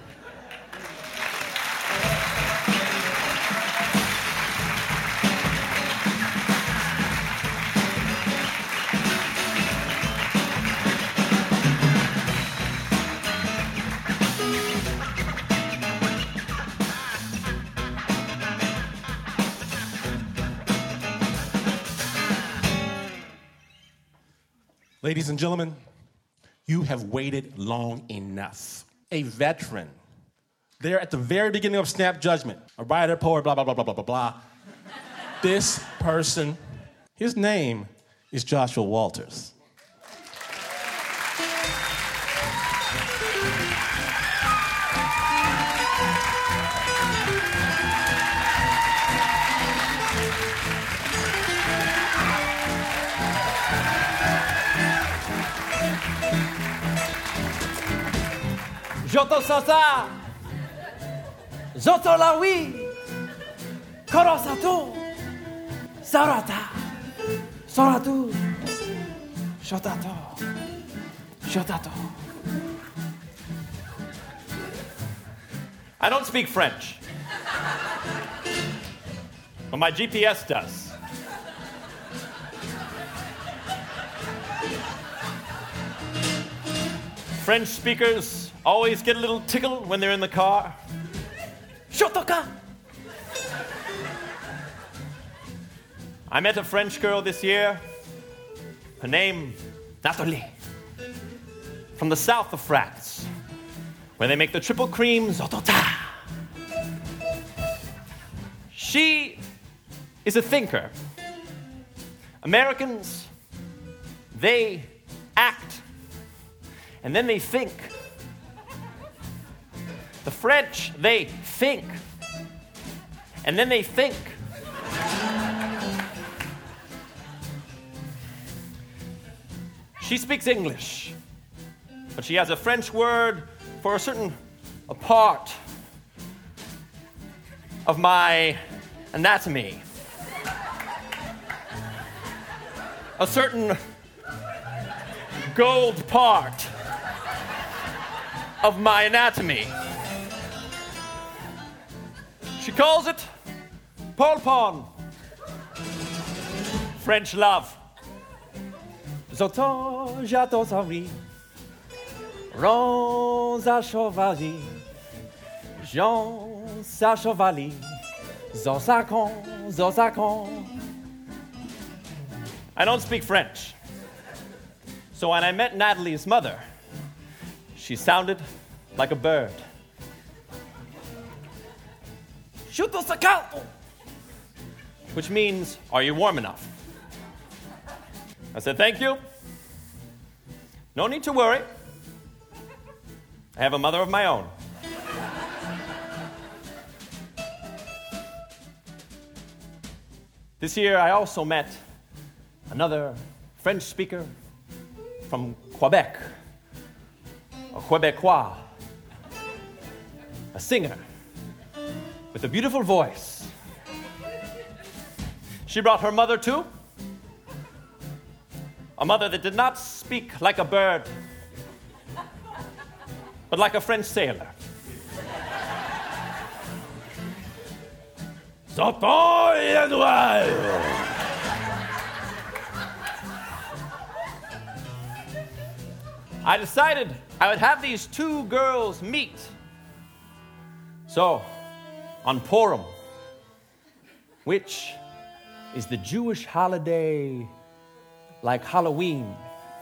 C: Ladies and gentlemen, you have waited long enough. A veteran, there at the very beginning of Snap Judgment, a writer, poet, blah, blah, blah, blah, blah, blah, blah. This person, his name is Joshua Walters.
I: Joto Sasa, Joto Lawi, Korosato, Sarata, Soratu, Shotato, Shotato. I don't speak French, but my GPS does. French speakers always get a little tickle when they're in the car. Shotoka! I met a French girl this year. Her name, Nathalie. From the south of France, where they make the triple cream Zotota. She is a thinker. Americans, they act, and then they think. The French, they think, and then they think. She speaks English, but she has a French word for a part of my anatomy. A certain gold part of my anatomy. She calls it Paul Pon. French love. Zoto jato savi. Rosa chevalier. Jean sa chevalier. Zosacon, Zosacon. I don't speak French. So when I met Natalie's mother, she sounded like a bird. Chuto sacato, which means, are you warm enough? I said, thank you. No need to worry. I have a mother of my own. This year, I also met another French speaker from Quebec, a Quebecois, a singer with a beautiful voice. She brought her mother too, a mother that did not speak like a bird, but like a French sailor. I decided I would have these two girls meet. So, on Purim, which is the Jewish holiday like Halloween,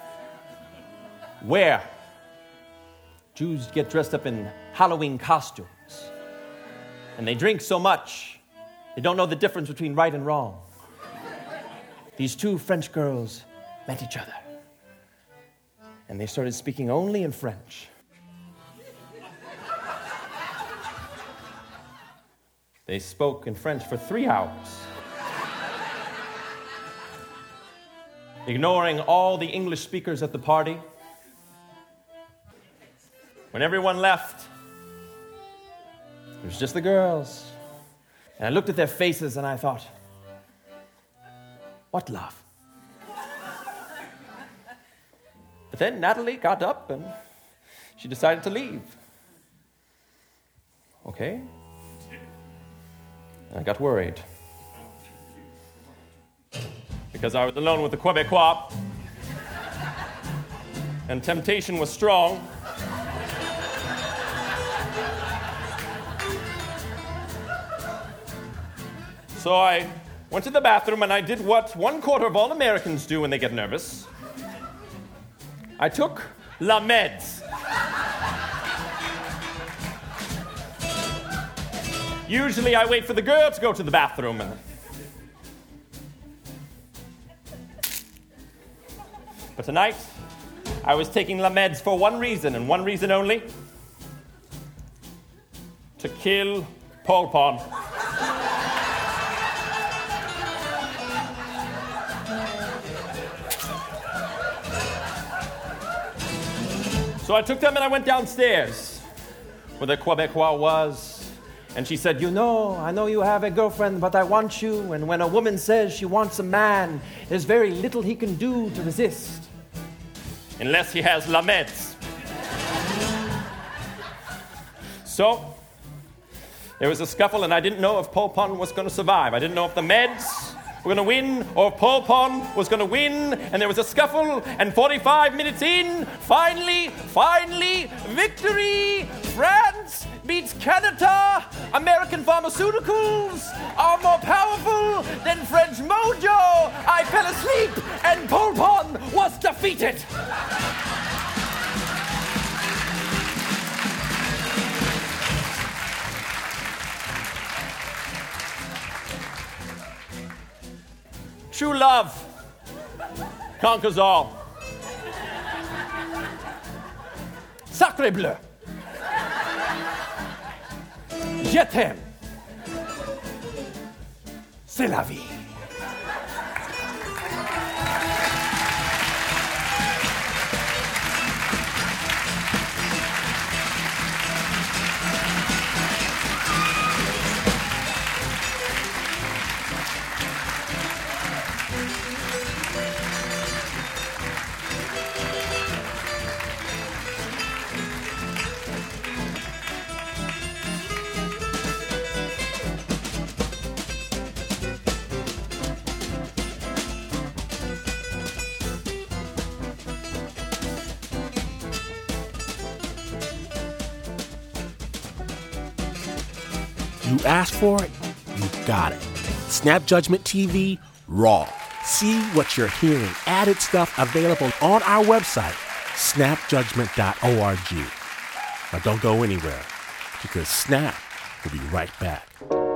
I: where Jews get dressed up in Halloween costumes, and they drink so much, they don't know the difference between right and wrong. These two French girls met each other, and they started speaking only in French. They spoke in French for 3 hours. ignoring all the English speakers at the party. When everyone left, it was just the girls. And I looked at their faces and I thought, what love? But then Natalie got up and she decided to leave. Okay. I got worried. Because I was alone with the Quebecois. And temptation was strong. So I went to the bathroom and I did what 1/4 of all Americans do when they get nervous. I took La Meds. Usually I wait for the girl to go to the bathroom. But tonight, I was taking La Meds for one reason and one reason only. To kill Paul Pon. So I took them and I went downstairs where the Quebecois was. And she said, you know, I know you have a girlfriend, but I want you. And when a woman says she wants a man, there's very little he can do to resist. Unless he has La Meds. So, there was a scuffle and I didn't know if Paul Pon was going to survive. I didn't know if the Meds were going to win or if Paul Pon was going to win. And there was a scuffle and 45 minutes in, finally, victory! France beats Canada! American pharmaceuticals are more powerful than French mojo! I fell asleep and Paul Pon was defeated! True love conquers all. Sacré bleu. Je t'aime. C'est la vie.
A: You asked for it, you got it. Snap Judgment TV, raw. See what you're hearing. Added stuff available on our website, snapjudgment.org. Now don't go anywhere, because Snap will be right back.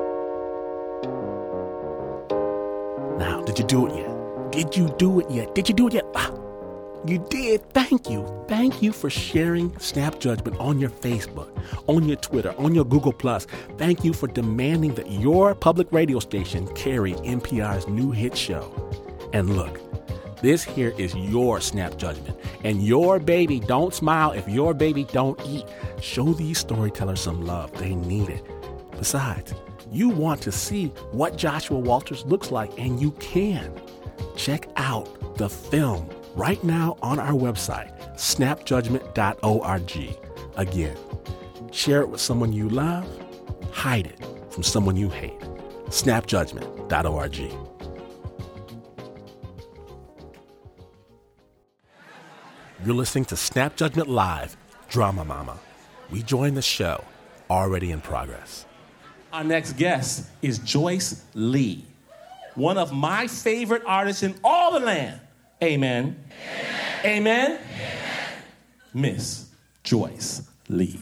A: Now, did you do it yet? Did you do it yet? Did you do it yet? You did. Thank you. Thank you for sharing Snap Judgment on your Facebook, on your Twitter, on your Google+. Thank you for demanding that your public radio station carry NPR's new hit show. And look, this here is your Snap Judgment. And your baby don't smile if your baby don't eat. Show these storytellers some love. They need it. Besides, you want to see what Joshua Walters looks like, and you can. Check out the film right now on our website, snapjudgment.org. Again, share it with someone you love, hide it from someone you hate. snapjudgment.org. You're listening to Snap Judgment Live, Drama Mama. We join the show, already in progress.
C: Our next guest is Joyce Lee, one of my favorite artists in all the land. Amen. Amen. Amen. Miss Joyce Lee.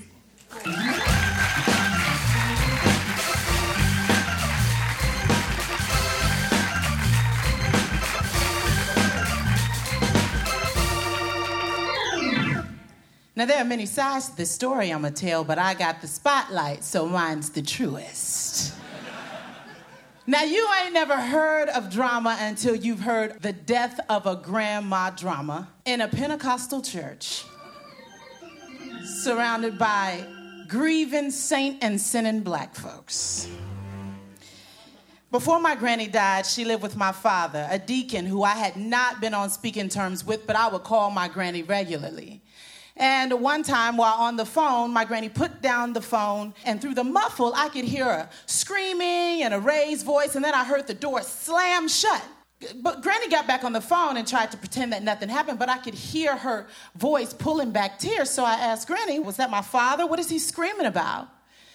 B: Now, there are many sides to this story I'm going to tell, but I got the spotlight, so mine's the truest. Now, you ain't never heard of drama until you've heard the death of a grandma drama in a Pentecostal church, surrounded by grieving saint and sinning black folks. Before my granny died, she lived with my father, a deacon who I had not been on speaking terms with, but I would call my granny regularly. And one time while on the phone, my granny put down the phone, and through the muffle, I could hear her screaming and a raised voice, and then I heard the door slam shut. But Granny got back on the phone and tried to pretend that nothing happened, but I could hear her voice pulling back tears, so I asked Granny, was that my father? What is he screaming about?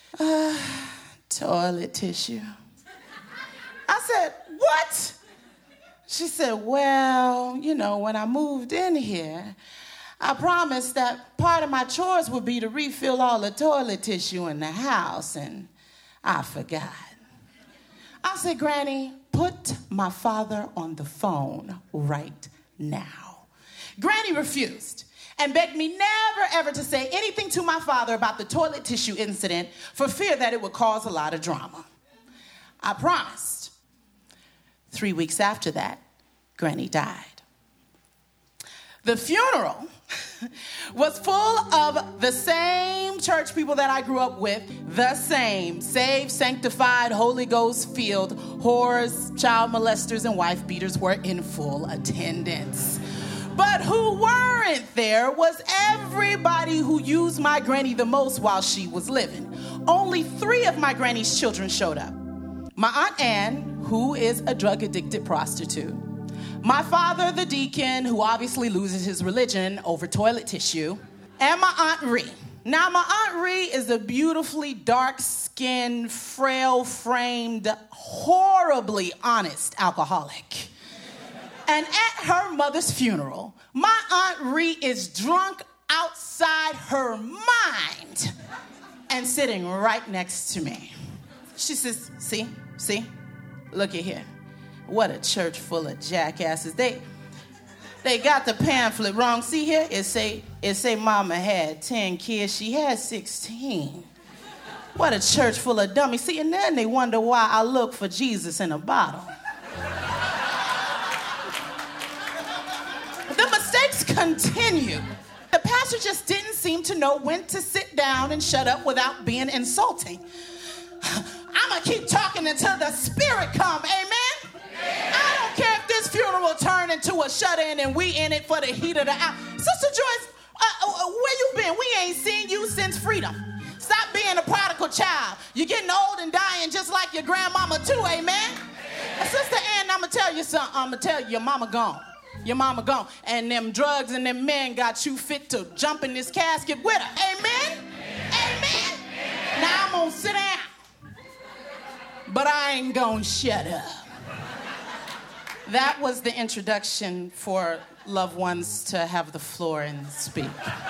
B: Toilet tissue. I said, what? She said, well, you know, when I moved in here, I promised that part of my chores would be to refill all the toilet tissue in the house, and I forgot. I said, Granny, put my father on the phone right now. Granny refused and begged me never, ever to say anything to my father about the toilet tissue incident for fear that it would cause a lot of drama. I promised. 3 weeks after that, Granny died. The funeral was full of the same church people that I grew up with, the same saved, sanctified, Holy Ghost filled whores, child molesters, and wife beaters were in full attendance. But who weren't there was everybody who used my granny the most while she was living. Only 3 of my granny's children showed up. My Aunt Ann, who is a drug-addicted prostitute. My father, the deacon, who obviously loses his religion over toilet tissue. And my Aunt Ree. Now, my Aunt Ree is a beautifully dark-skinned, frail-framed, horribly honest alcoholic. And at her mother's funeral, my Aunt Ree is drunk outside her mind and sitting right next to me. She says, see, look at here. What a church full of jackasses. They got the pamphlet wrong. See here? It say mama had 10 kids. She had 16. What a church full of dummies. See, and then they wonder why I look for Jesus in a bottle. The mistakes continue. The pastor just didn't seem to know when to sit down and shut up without being insulting. I'm going to keep talking until the spirit come, amen? I don't care if this funeral turned into a shut-in and we in it for the heat of the hour. Sister Joyce, where you been? We ain't seen you since freedom. Stop being a prodigal child. You're getting old and dying just like your grandmama too, amen? Sister Ann, I'm going to tell you something. I'm going to tell you, your mama gone. Your mama gone. And them drugs and them men got you fit to jump in this casket with her. Amen? Amen? Now I'm going to sit down. But I ain't going to shut up. That was the introduction for loved ones to have the floor and speak.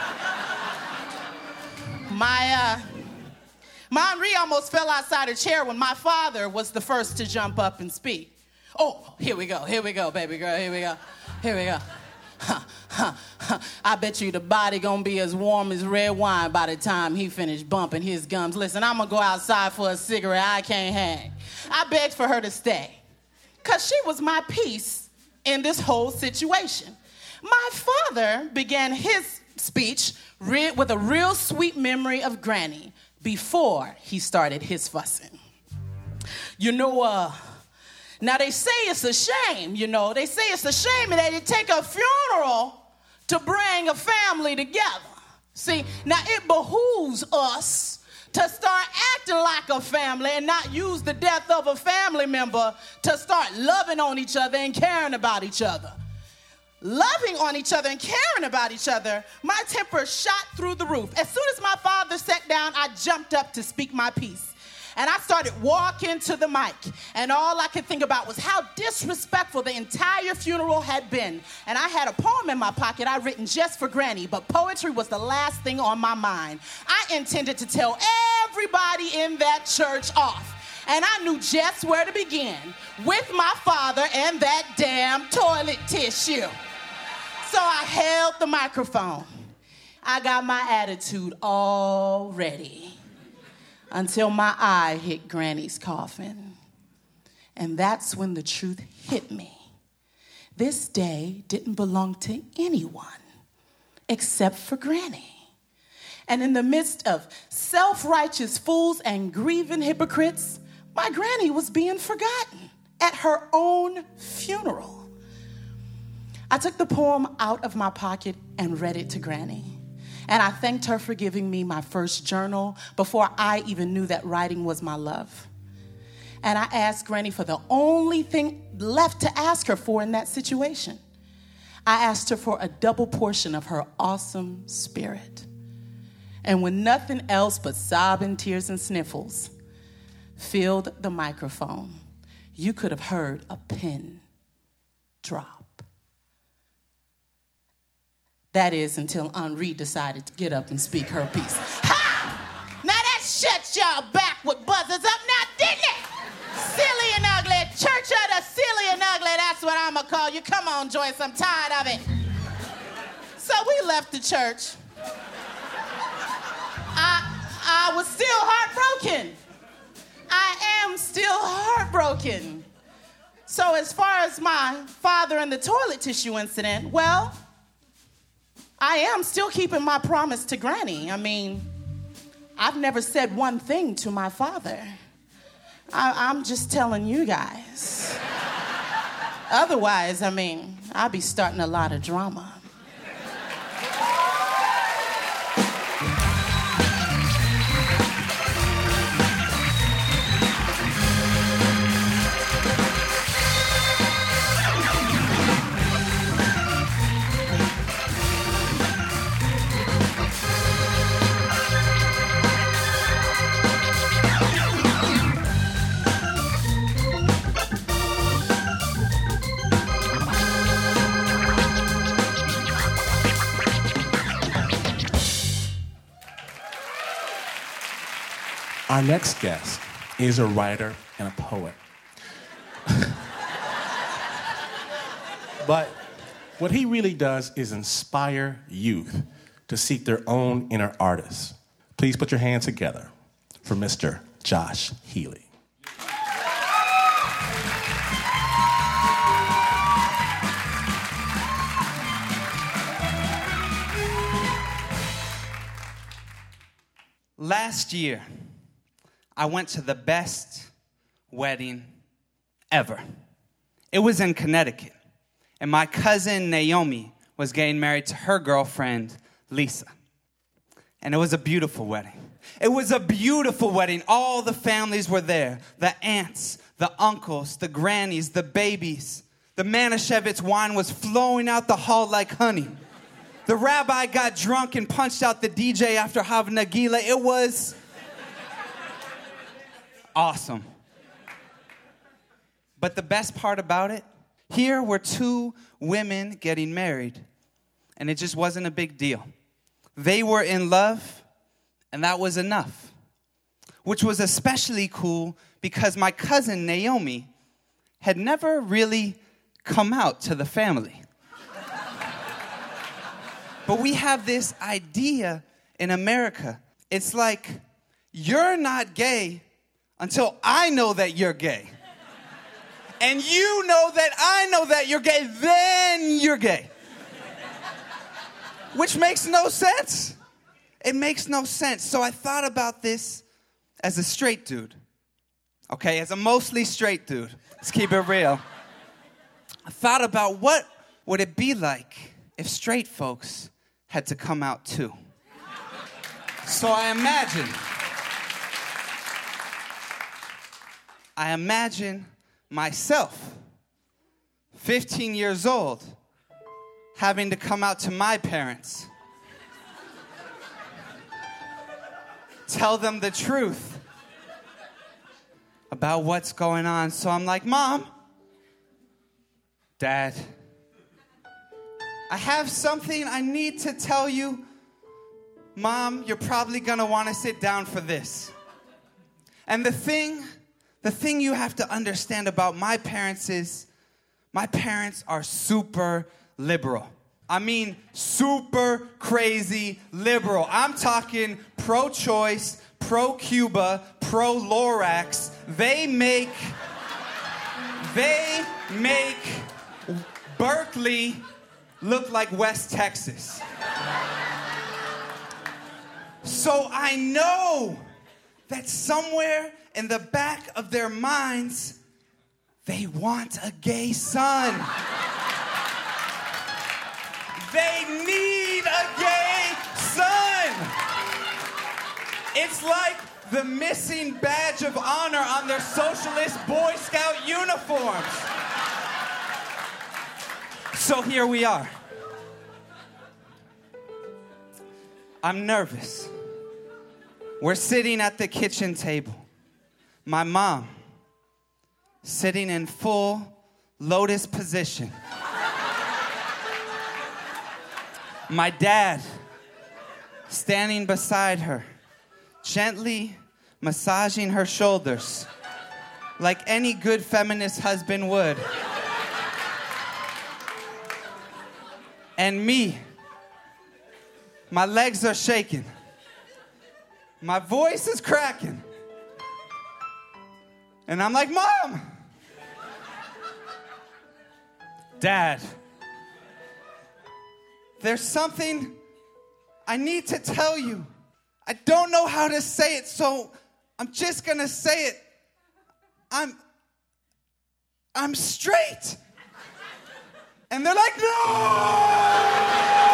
B: My Aunt Ree almost fell outside her chair when my father was the first to jump up and speak. Oh, here we go, baby girl, here we go. I bet you the body gonna be as warm as red wine by the time he finished bumping his gums. Listen, I'm gonna go outside for a cigarette. I can't hang. I begged for her to stay, because she was my piece in this whole situation. My father began his speech with a real sweet memory of Granny before he started his fussing. Now they say it's a shame, They say it's a shame that it take a funeral to bring a family together. See, now it behooves us to start acting like a family and not use the death of a family member to start loving on each other and caring about each other. Loving on each other and caring about each other, my temper shot through the roof. As soon as my father sat down, I jumped up to speak my piece. And I started walking to the mic. And all I could think about was how disrespectful the entire funeral had been. And I had a poem in my pocket I'd written just for Granny, but poetry was the last thing on my mind. I intended to tell everybody in that church off. And I knew just where to begin, with my father and that damn toilet tissue. So I held the microphone. I got my attitude all ready until my eye hit Granny's coffin. And that's when the truth hit me. This day didn't belong to anyone except for Granny. And in the midst of self-righteous fools and grieving hypocrites, my Granny was being forgotten at her own funeral. I took the poem out of my pocket and read it to Granny. And I thanked her for giving me my first journal before I even knew that writing was my love. And I asked Granny for the only thing left to ask her for in that situation. I asked her for a double portion of her awesome spirit. And when nothing else but sobbing, tears, and sniffles filled the microphone, you could have heard a pin drop. That is until Henri decided to get up and speak her piece. Ha! Now that shuts y'all backward buzzers up now, didn't it? Silly and ugly. Church of the silly and ugly, that's what I'm gonna call you. Come on, Joyce, I'm tired of it. So we left the church. I was still heartbroken. I am still heartbroken. So as far as my father and the toilet tissue incident, well, I am still keeping my promise to Granny. I mean, I've never said one thing to my father. I'm just telling you guys. Otherwise, I mean, I'll be starting a lot of drama.
C: Our next guest is a writer and a poet. But what he really does is inspire youth to seek their own inner artists. Please put your hands together for Mr. Josh Healy.
J: Last year, I went to the best wedding ever. It was in Connecticut, and my cousin Naomi was getting married to her girlfriend, Lisa. And it was a beautiful wedding. It was a beautiful wedding. All the families were there. The aunts, the uncles, the grannies, the babies. The Manischewitz wine was flowing out the hall like honey. The rabbi got drunk and punched out the DJ after having Nagila. It was awesome. But the best part about it, here were two women getting married, and it just wasn't a big deal. They were in love, and that was enough, which was especially cool because my cousin Naomi had never really come out to the family. But we have this idea in America. It's like, you're not gay until I know that you're gay. And you know that I know that you're gay, then you're gay. Which makes no sense. It makes no sense. So I thought about this as a straight dude. Okay, as a mostly straight dude. Let's keep it real. I thought about what would it be like if straight folks had to come out too. So I imagine myself, 15 years old, having to come out to my parents. Tell them the truth about what's going on. So I'm like, Mom, Dad, I have something I need to tell you. Mom, you're probably gonna wanna sit down for this. And the thing you have to understand about my parents is, my parents are super liberal. I mean, super crazy liberal. I'm talking pro-choice, pro-Cuba, pro-Lorax. They make They make Berkeley look like West Texas. So I know that somewhere in the back of their minds, they want a gay son. They need a gay son. It's like the missing badge of honor on their socialist Boy Scout uniforms. So here we are. I'm nervous. We're sitting at the kitchen table. My mom, sitting in full lotus position. My dad, standing beside her, gently massaging her shoulders, like any good feminist husband would. And me, my legs are shaking. My voice is cracking. And I'm like, Mom! Dad, there's something I need to tell you. I don't know how to say it, so I'm just gonna say it. I'm straight. And they're like, no!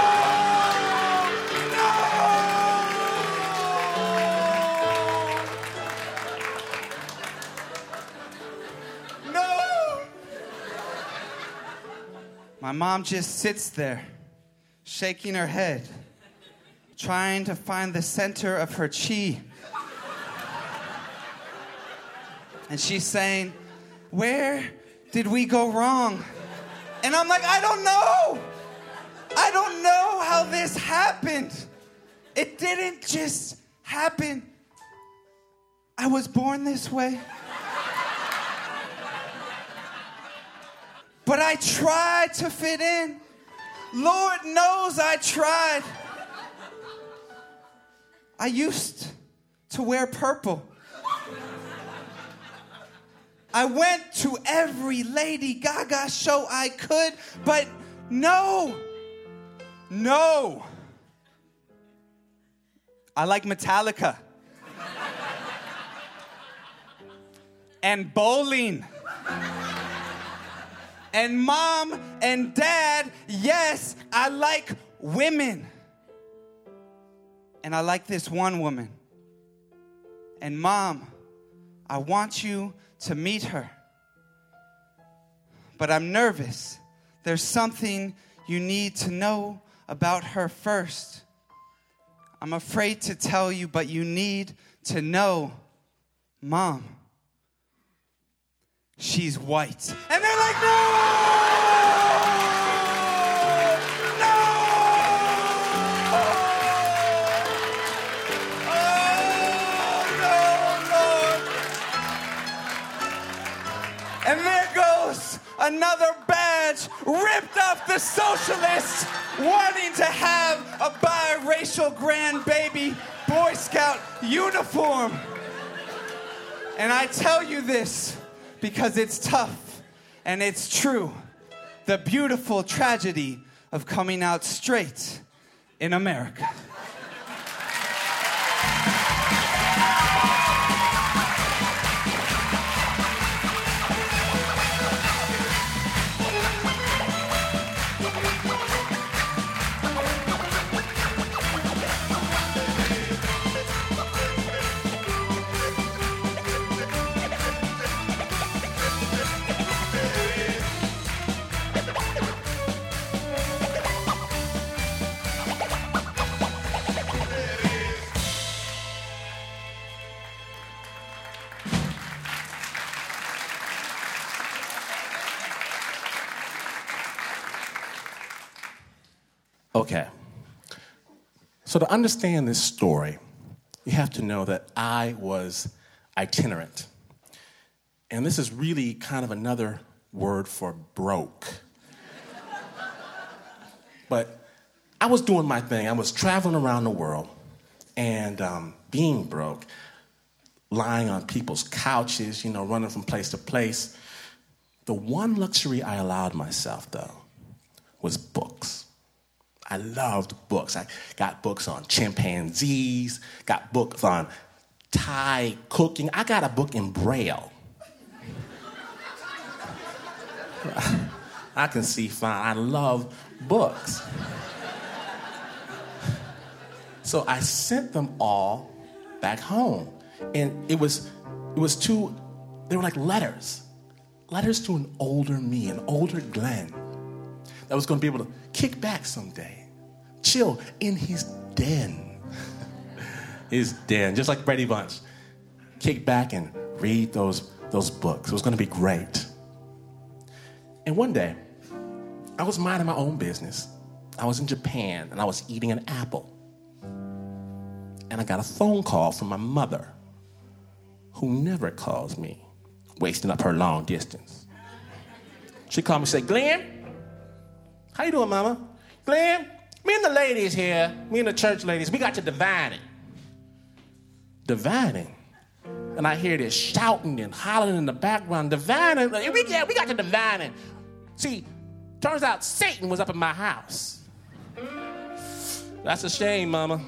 J: My mom just sits there, shaking her head, trying to find the center of her chi. And she's saying, where did we go wrong? And I'm like, I don't know. I don't know how this happened. It didn't just happen. I was born this way. But I tried to fit in. Lord knows I tried. I used to wear purple. I went to every Lady Gaga show I could, but no. I like Metallica. And bowling. And Mom and Dad, yes, I like women. And I like this one woman. And Mom, I want you to meet her. But I'm nervous. There's something you need to know about her first. I'm afraid to tell you, but you need to know, Mom. She's white. And they're like, no! No! Oh, no, Lord. And there goes another badge ripped off the socialists wanting to have a biracial grandbaby Boy Scout uniform. And I tell you this because it's tough and it's true. The beautiful tragedy of coming out straight in America.
C: Okay. So to understand this story, you have to know that I was itinerant. And this is really kind of another word for broke. But I was doing my thing. I was traveling around the world and being broke, lying on people's couches, running from place to place. The one luxury I allowed myself, though, was books. I loved books. I got books on chimpanzees, got books on Thai cooking. I got a book in Braille. I can see fine. I love books. So I sent them all back home. And they were like letters. Letters to an older me, an older Glenn, that was going to be able to kick back someday, chill in his den. His den, just like Brady Bunch. Kick back and read those books. It was going to be great. And one day, I was minding my own business. I was in Japan, and I was eating an apple. And I got a phone call from my mother, who never calls me, wasting up her long distance. She called me and said, Glenn, how you doing, mama? Glenn, me and the ladies here, me and the church ladies, we got to divining. Divining? And I hear this shouting and hollering in the background, divining. We got to divining. See, turns out Satan was up in my house. That's a shame, mama.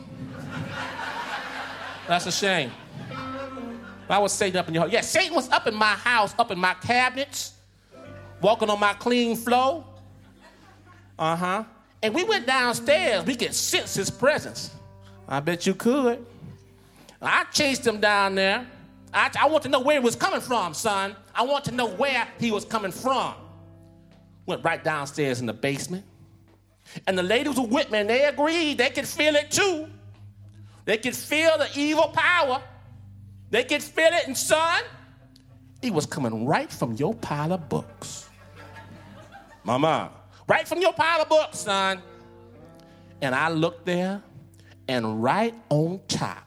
C: That's a shame. I was Satan up in your house. Yeah, Satan was up in my house, up in my cabinets, walking on my clean floor. Uh-huh. And we went downstairs. We could sense his presence. I bet you could. I chased him down there. I want to know where he was coming from, son. I want to know where he was coming from. Went right downstairs in the basement. And the ladies were with me, and they agreed. They could feel it, too. They could feel the evil power. They could feel it, and son, it was coming right from your pile of books. Mama, right from your pile of books, son. And I looked there, and right on top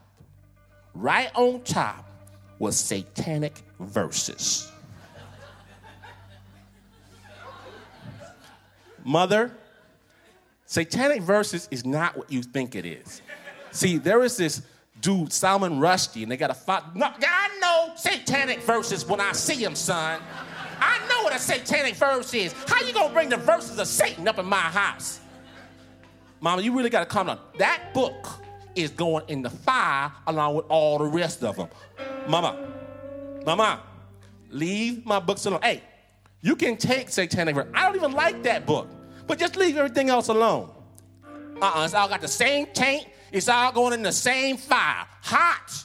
C: was Satanic Verses. Mother, Satanic Verses is not what you think it is. See, there is this dude, Salman Rushdie, and they got a fight. No, I know Satanic Verses when I see him, son. I know what a Satanic verse is. How you gonna bring the verses of Satan up in my house? Mama, you really gotta calm down. That book is going in the fire along with all the rest of them. Mama, leave my books alone. Hey, you can take Satanic Verse. I don't even like that book, but just leave everything else alone. It's all got the same taint. It's all going in the same fire. Hot.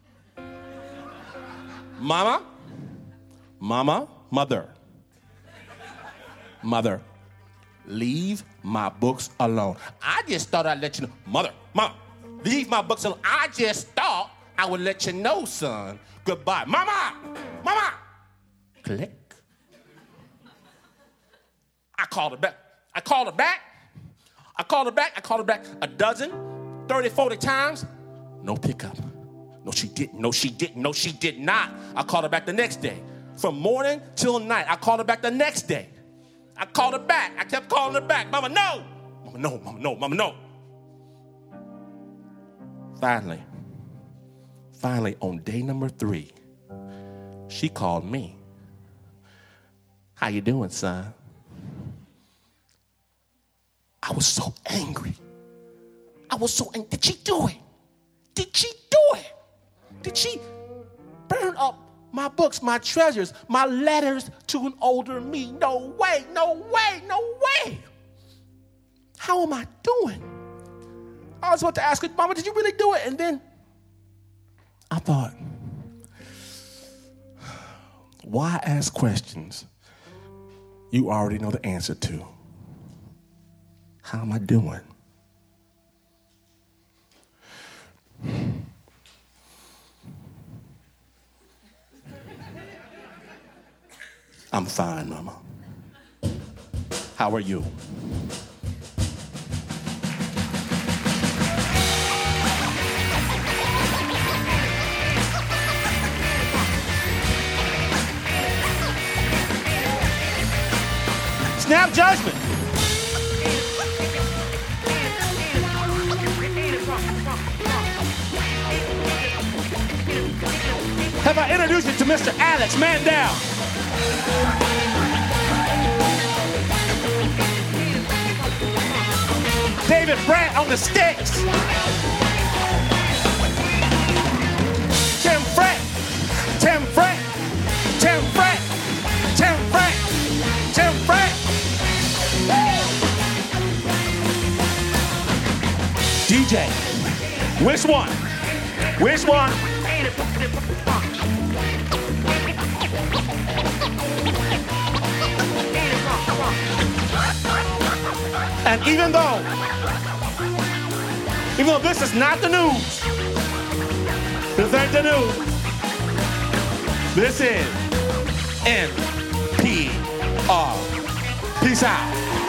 C: Mother, leave my books alone. I just thought I'd let you know. Mama, leave my books alone. I just thought I would let you know, son. Goodbye. Mama. Click. I called her back. I called her back a dozen, 30, 40 times. No pickup. No, she did not. I called her back the next day. From morning till night, I called her back the next day. I called her back. I kept calling her back. Mama, no. Mama, no. Finally, on day number 3, she called me. How you doing, son? I was so angry. Did she do it? Did she burn up my books, my treasures, my letters to an older me? No way. How am I doing? I was about to ask her, Mama, did you really do it? And then I thought, why ask questions you already know the answer to? How am I doing? I'm fine, Mama. How are you? Snap judgment. Have I introduced you to Mr. Alex Mandel? David Brandt on the sticks. Tim Frank. Tim Frank. Tim Frank. Tim Frank. Tim Frank. DJ, which one? Which one? And even though this is not the news, this ain't the news, this is NPR. Peace out.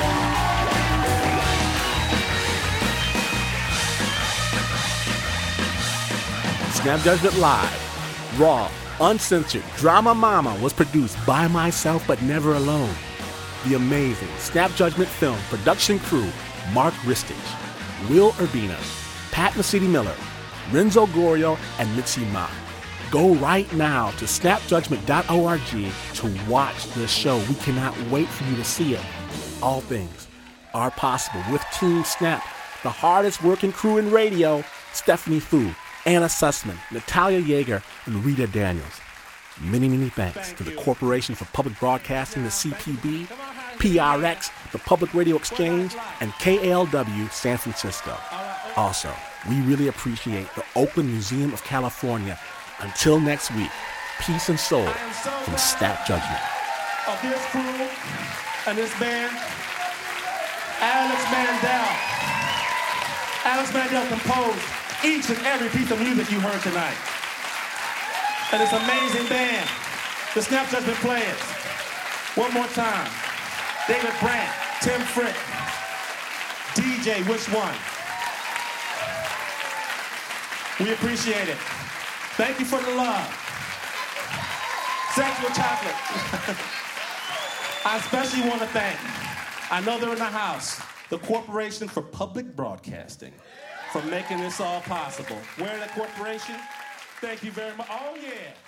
A: Snap Judgment Live, raw, uncensored, Drama Mama was produced by myself but never alone. The amazing Snap Judgment Film production crew, Mark Ristich, Will Urbina, Pat Mesiti-Miller, Renzo Gorio, and Mitzi Ma. Go right now to snapjudgment.org to watch this show. We cannot wait for you to see it. All things are possible with Team Snap, the hardest working crew in radio, Stephanie Fu, Anna Sussman, Natalia Yeager, and Rita Daniels. Many, many thanks to the Corporation for Public Broadcasting, the CPB, PRX, the Public Radio Exchange, and KLW San Francisco. Also, we really appreciate the Oakland Museum of California. Until next week, peace and soul from Snap Judgment.
C: Of this crew and this band, Alex Mandel. Alex Mandel composed each and every piece of music you heard tonight. And this amazing band, the Snap Judgment Players. One more time. David Brandt, Tim Frick, DJ, which one? We appreciate it. Thank you for the love. Sexual chocolate. I especially want to thank, I know they're in the house, the Corporation for Public Broadcasting for making this all possible. We're the corporation. Thank you very much. Oh, yeah.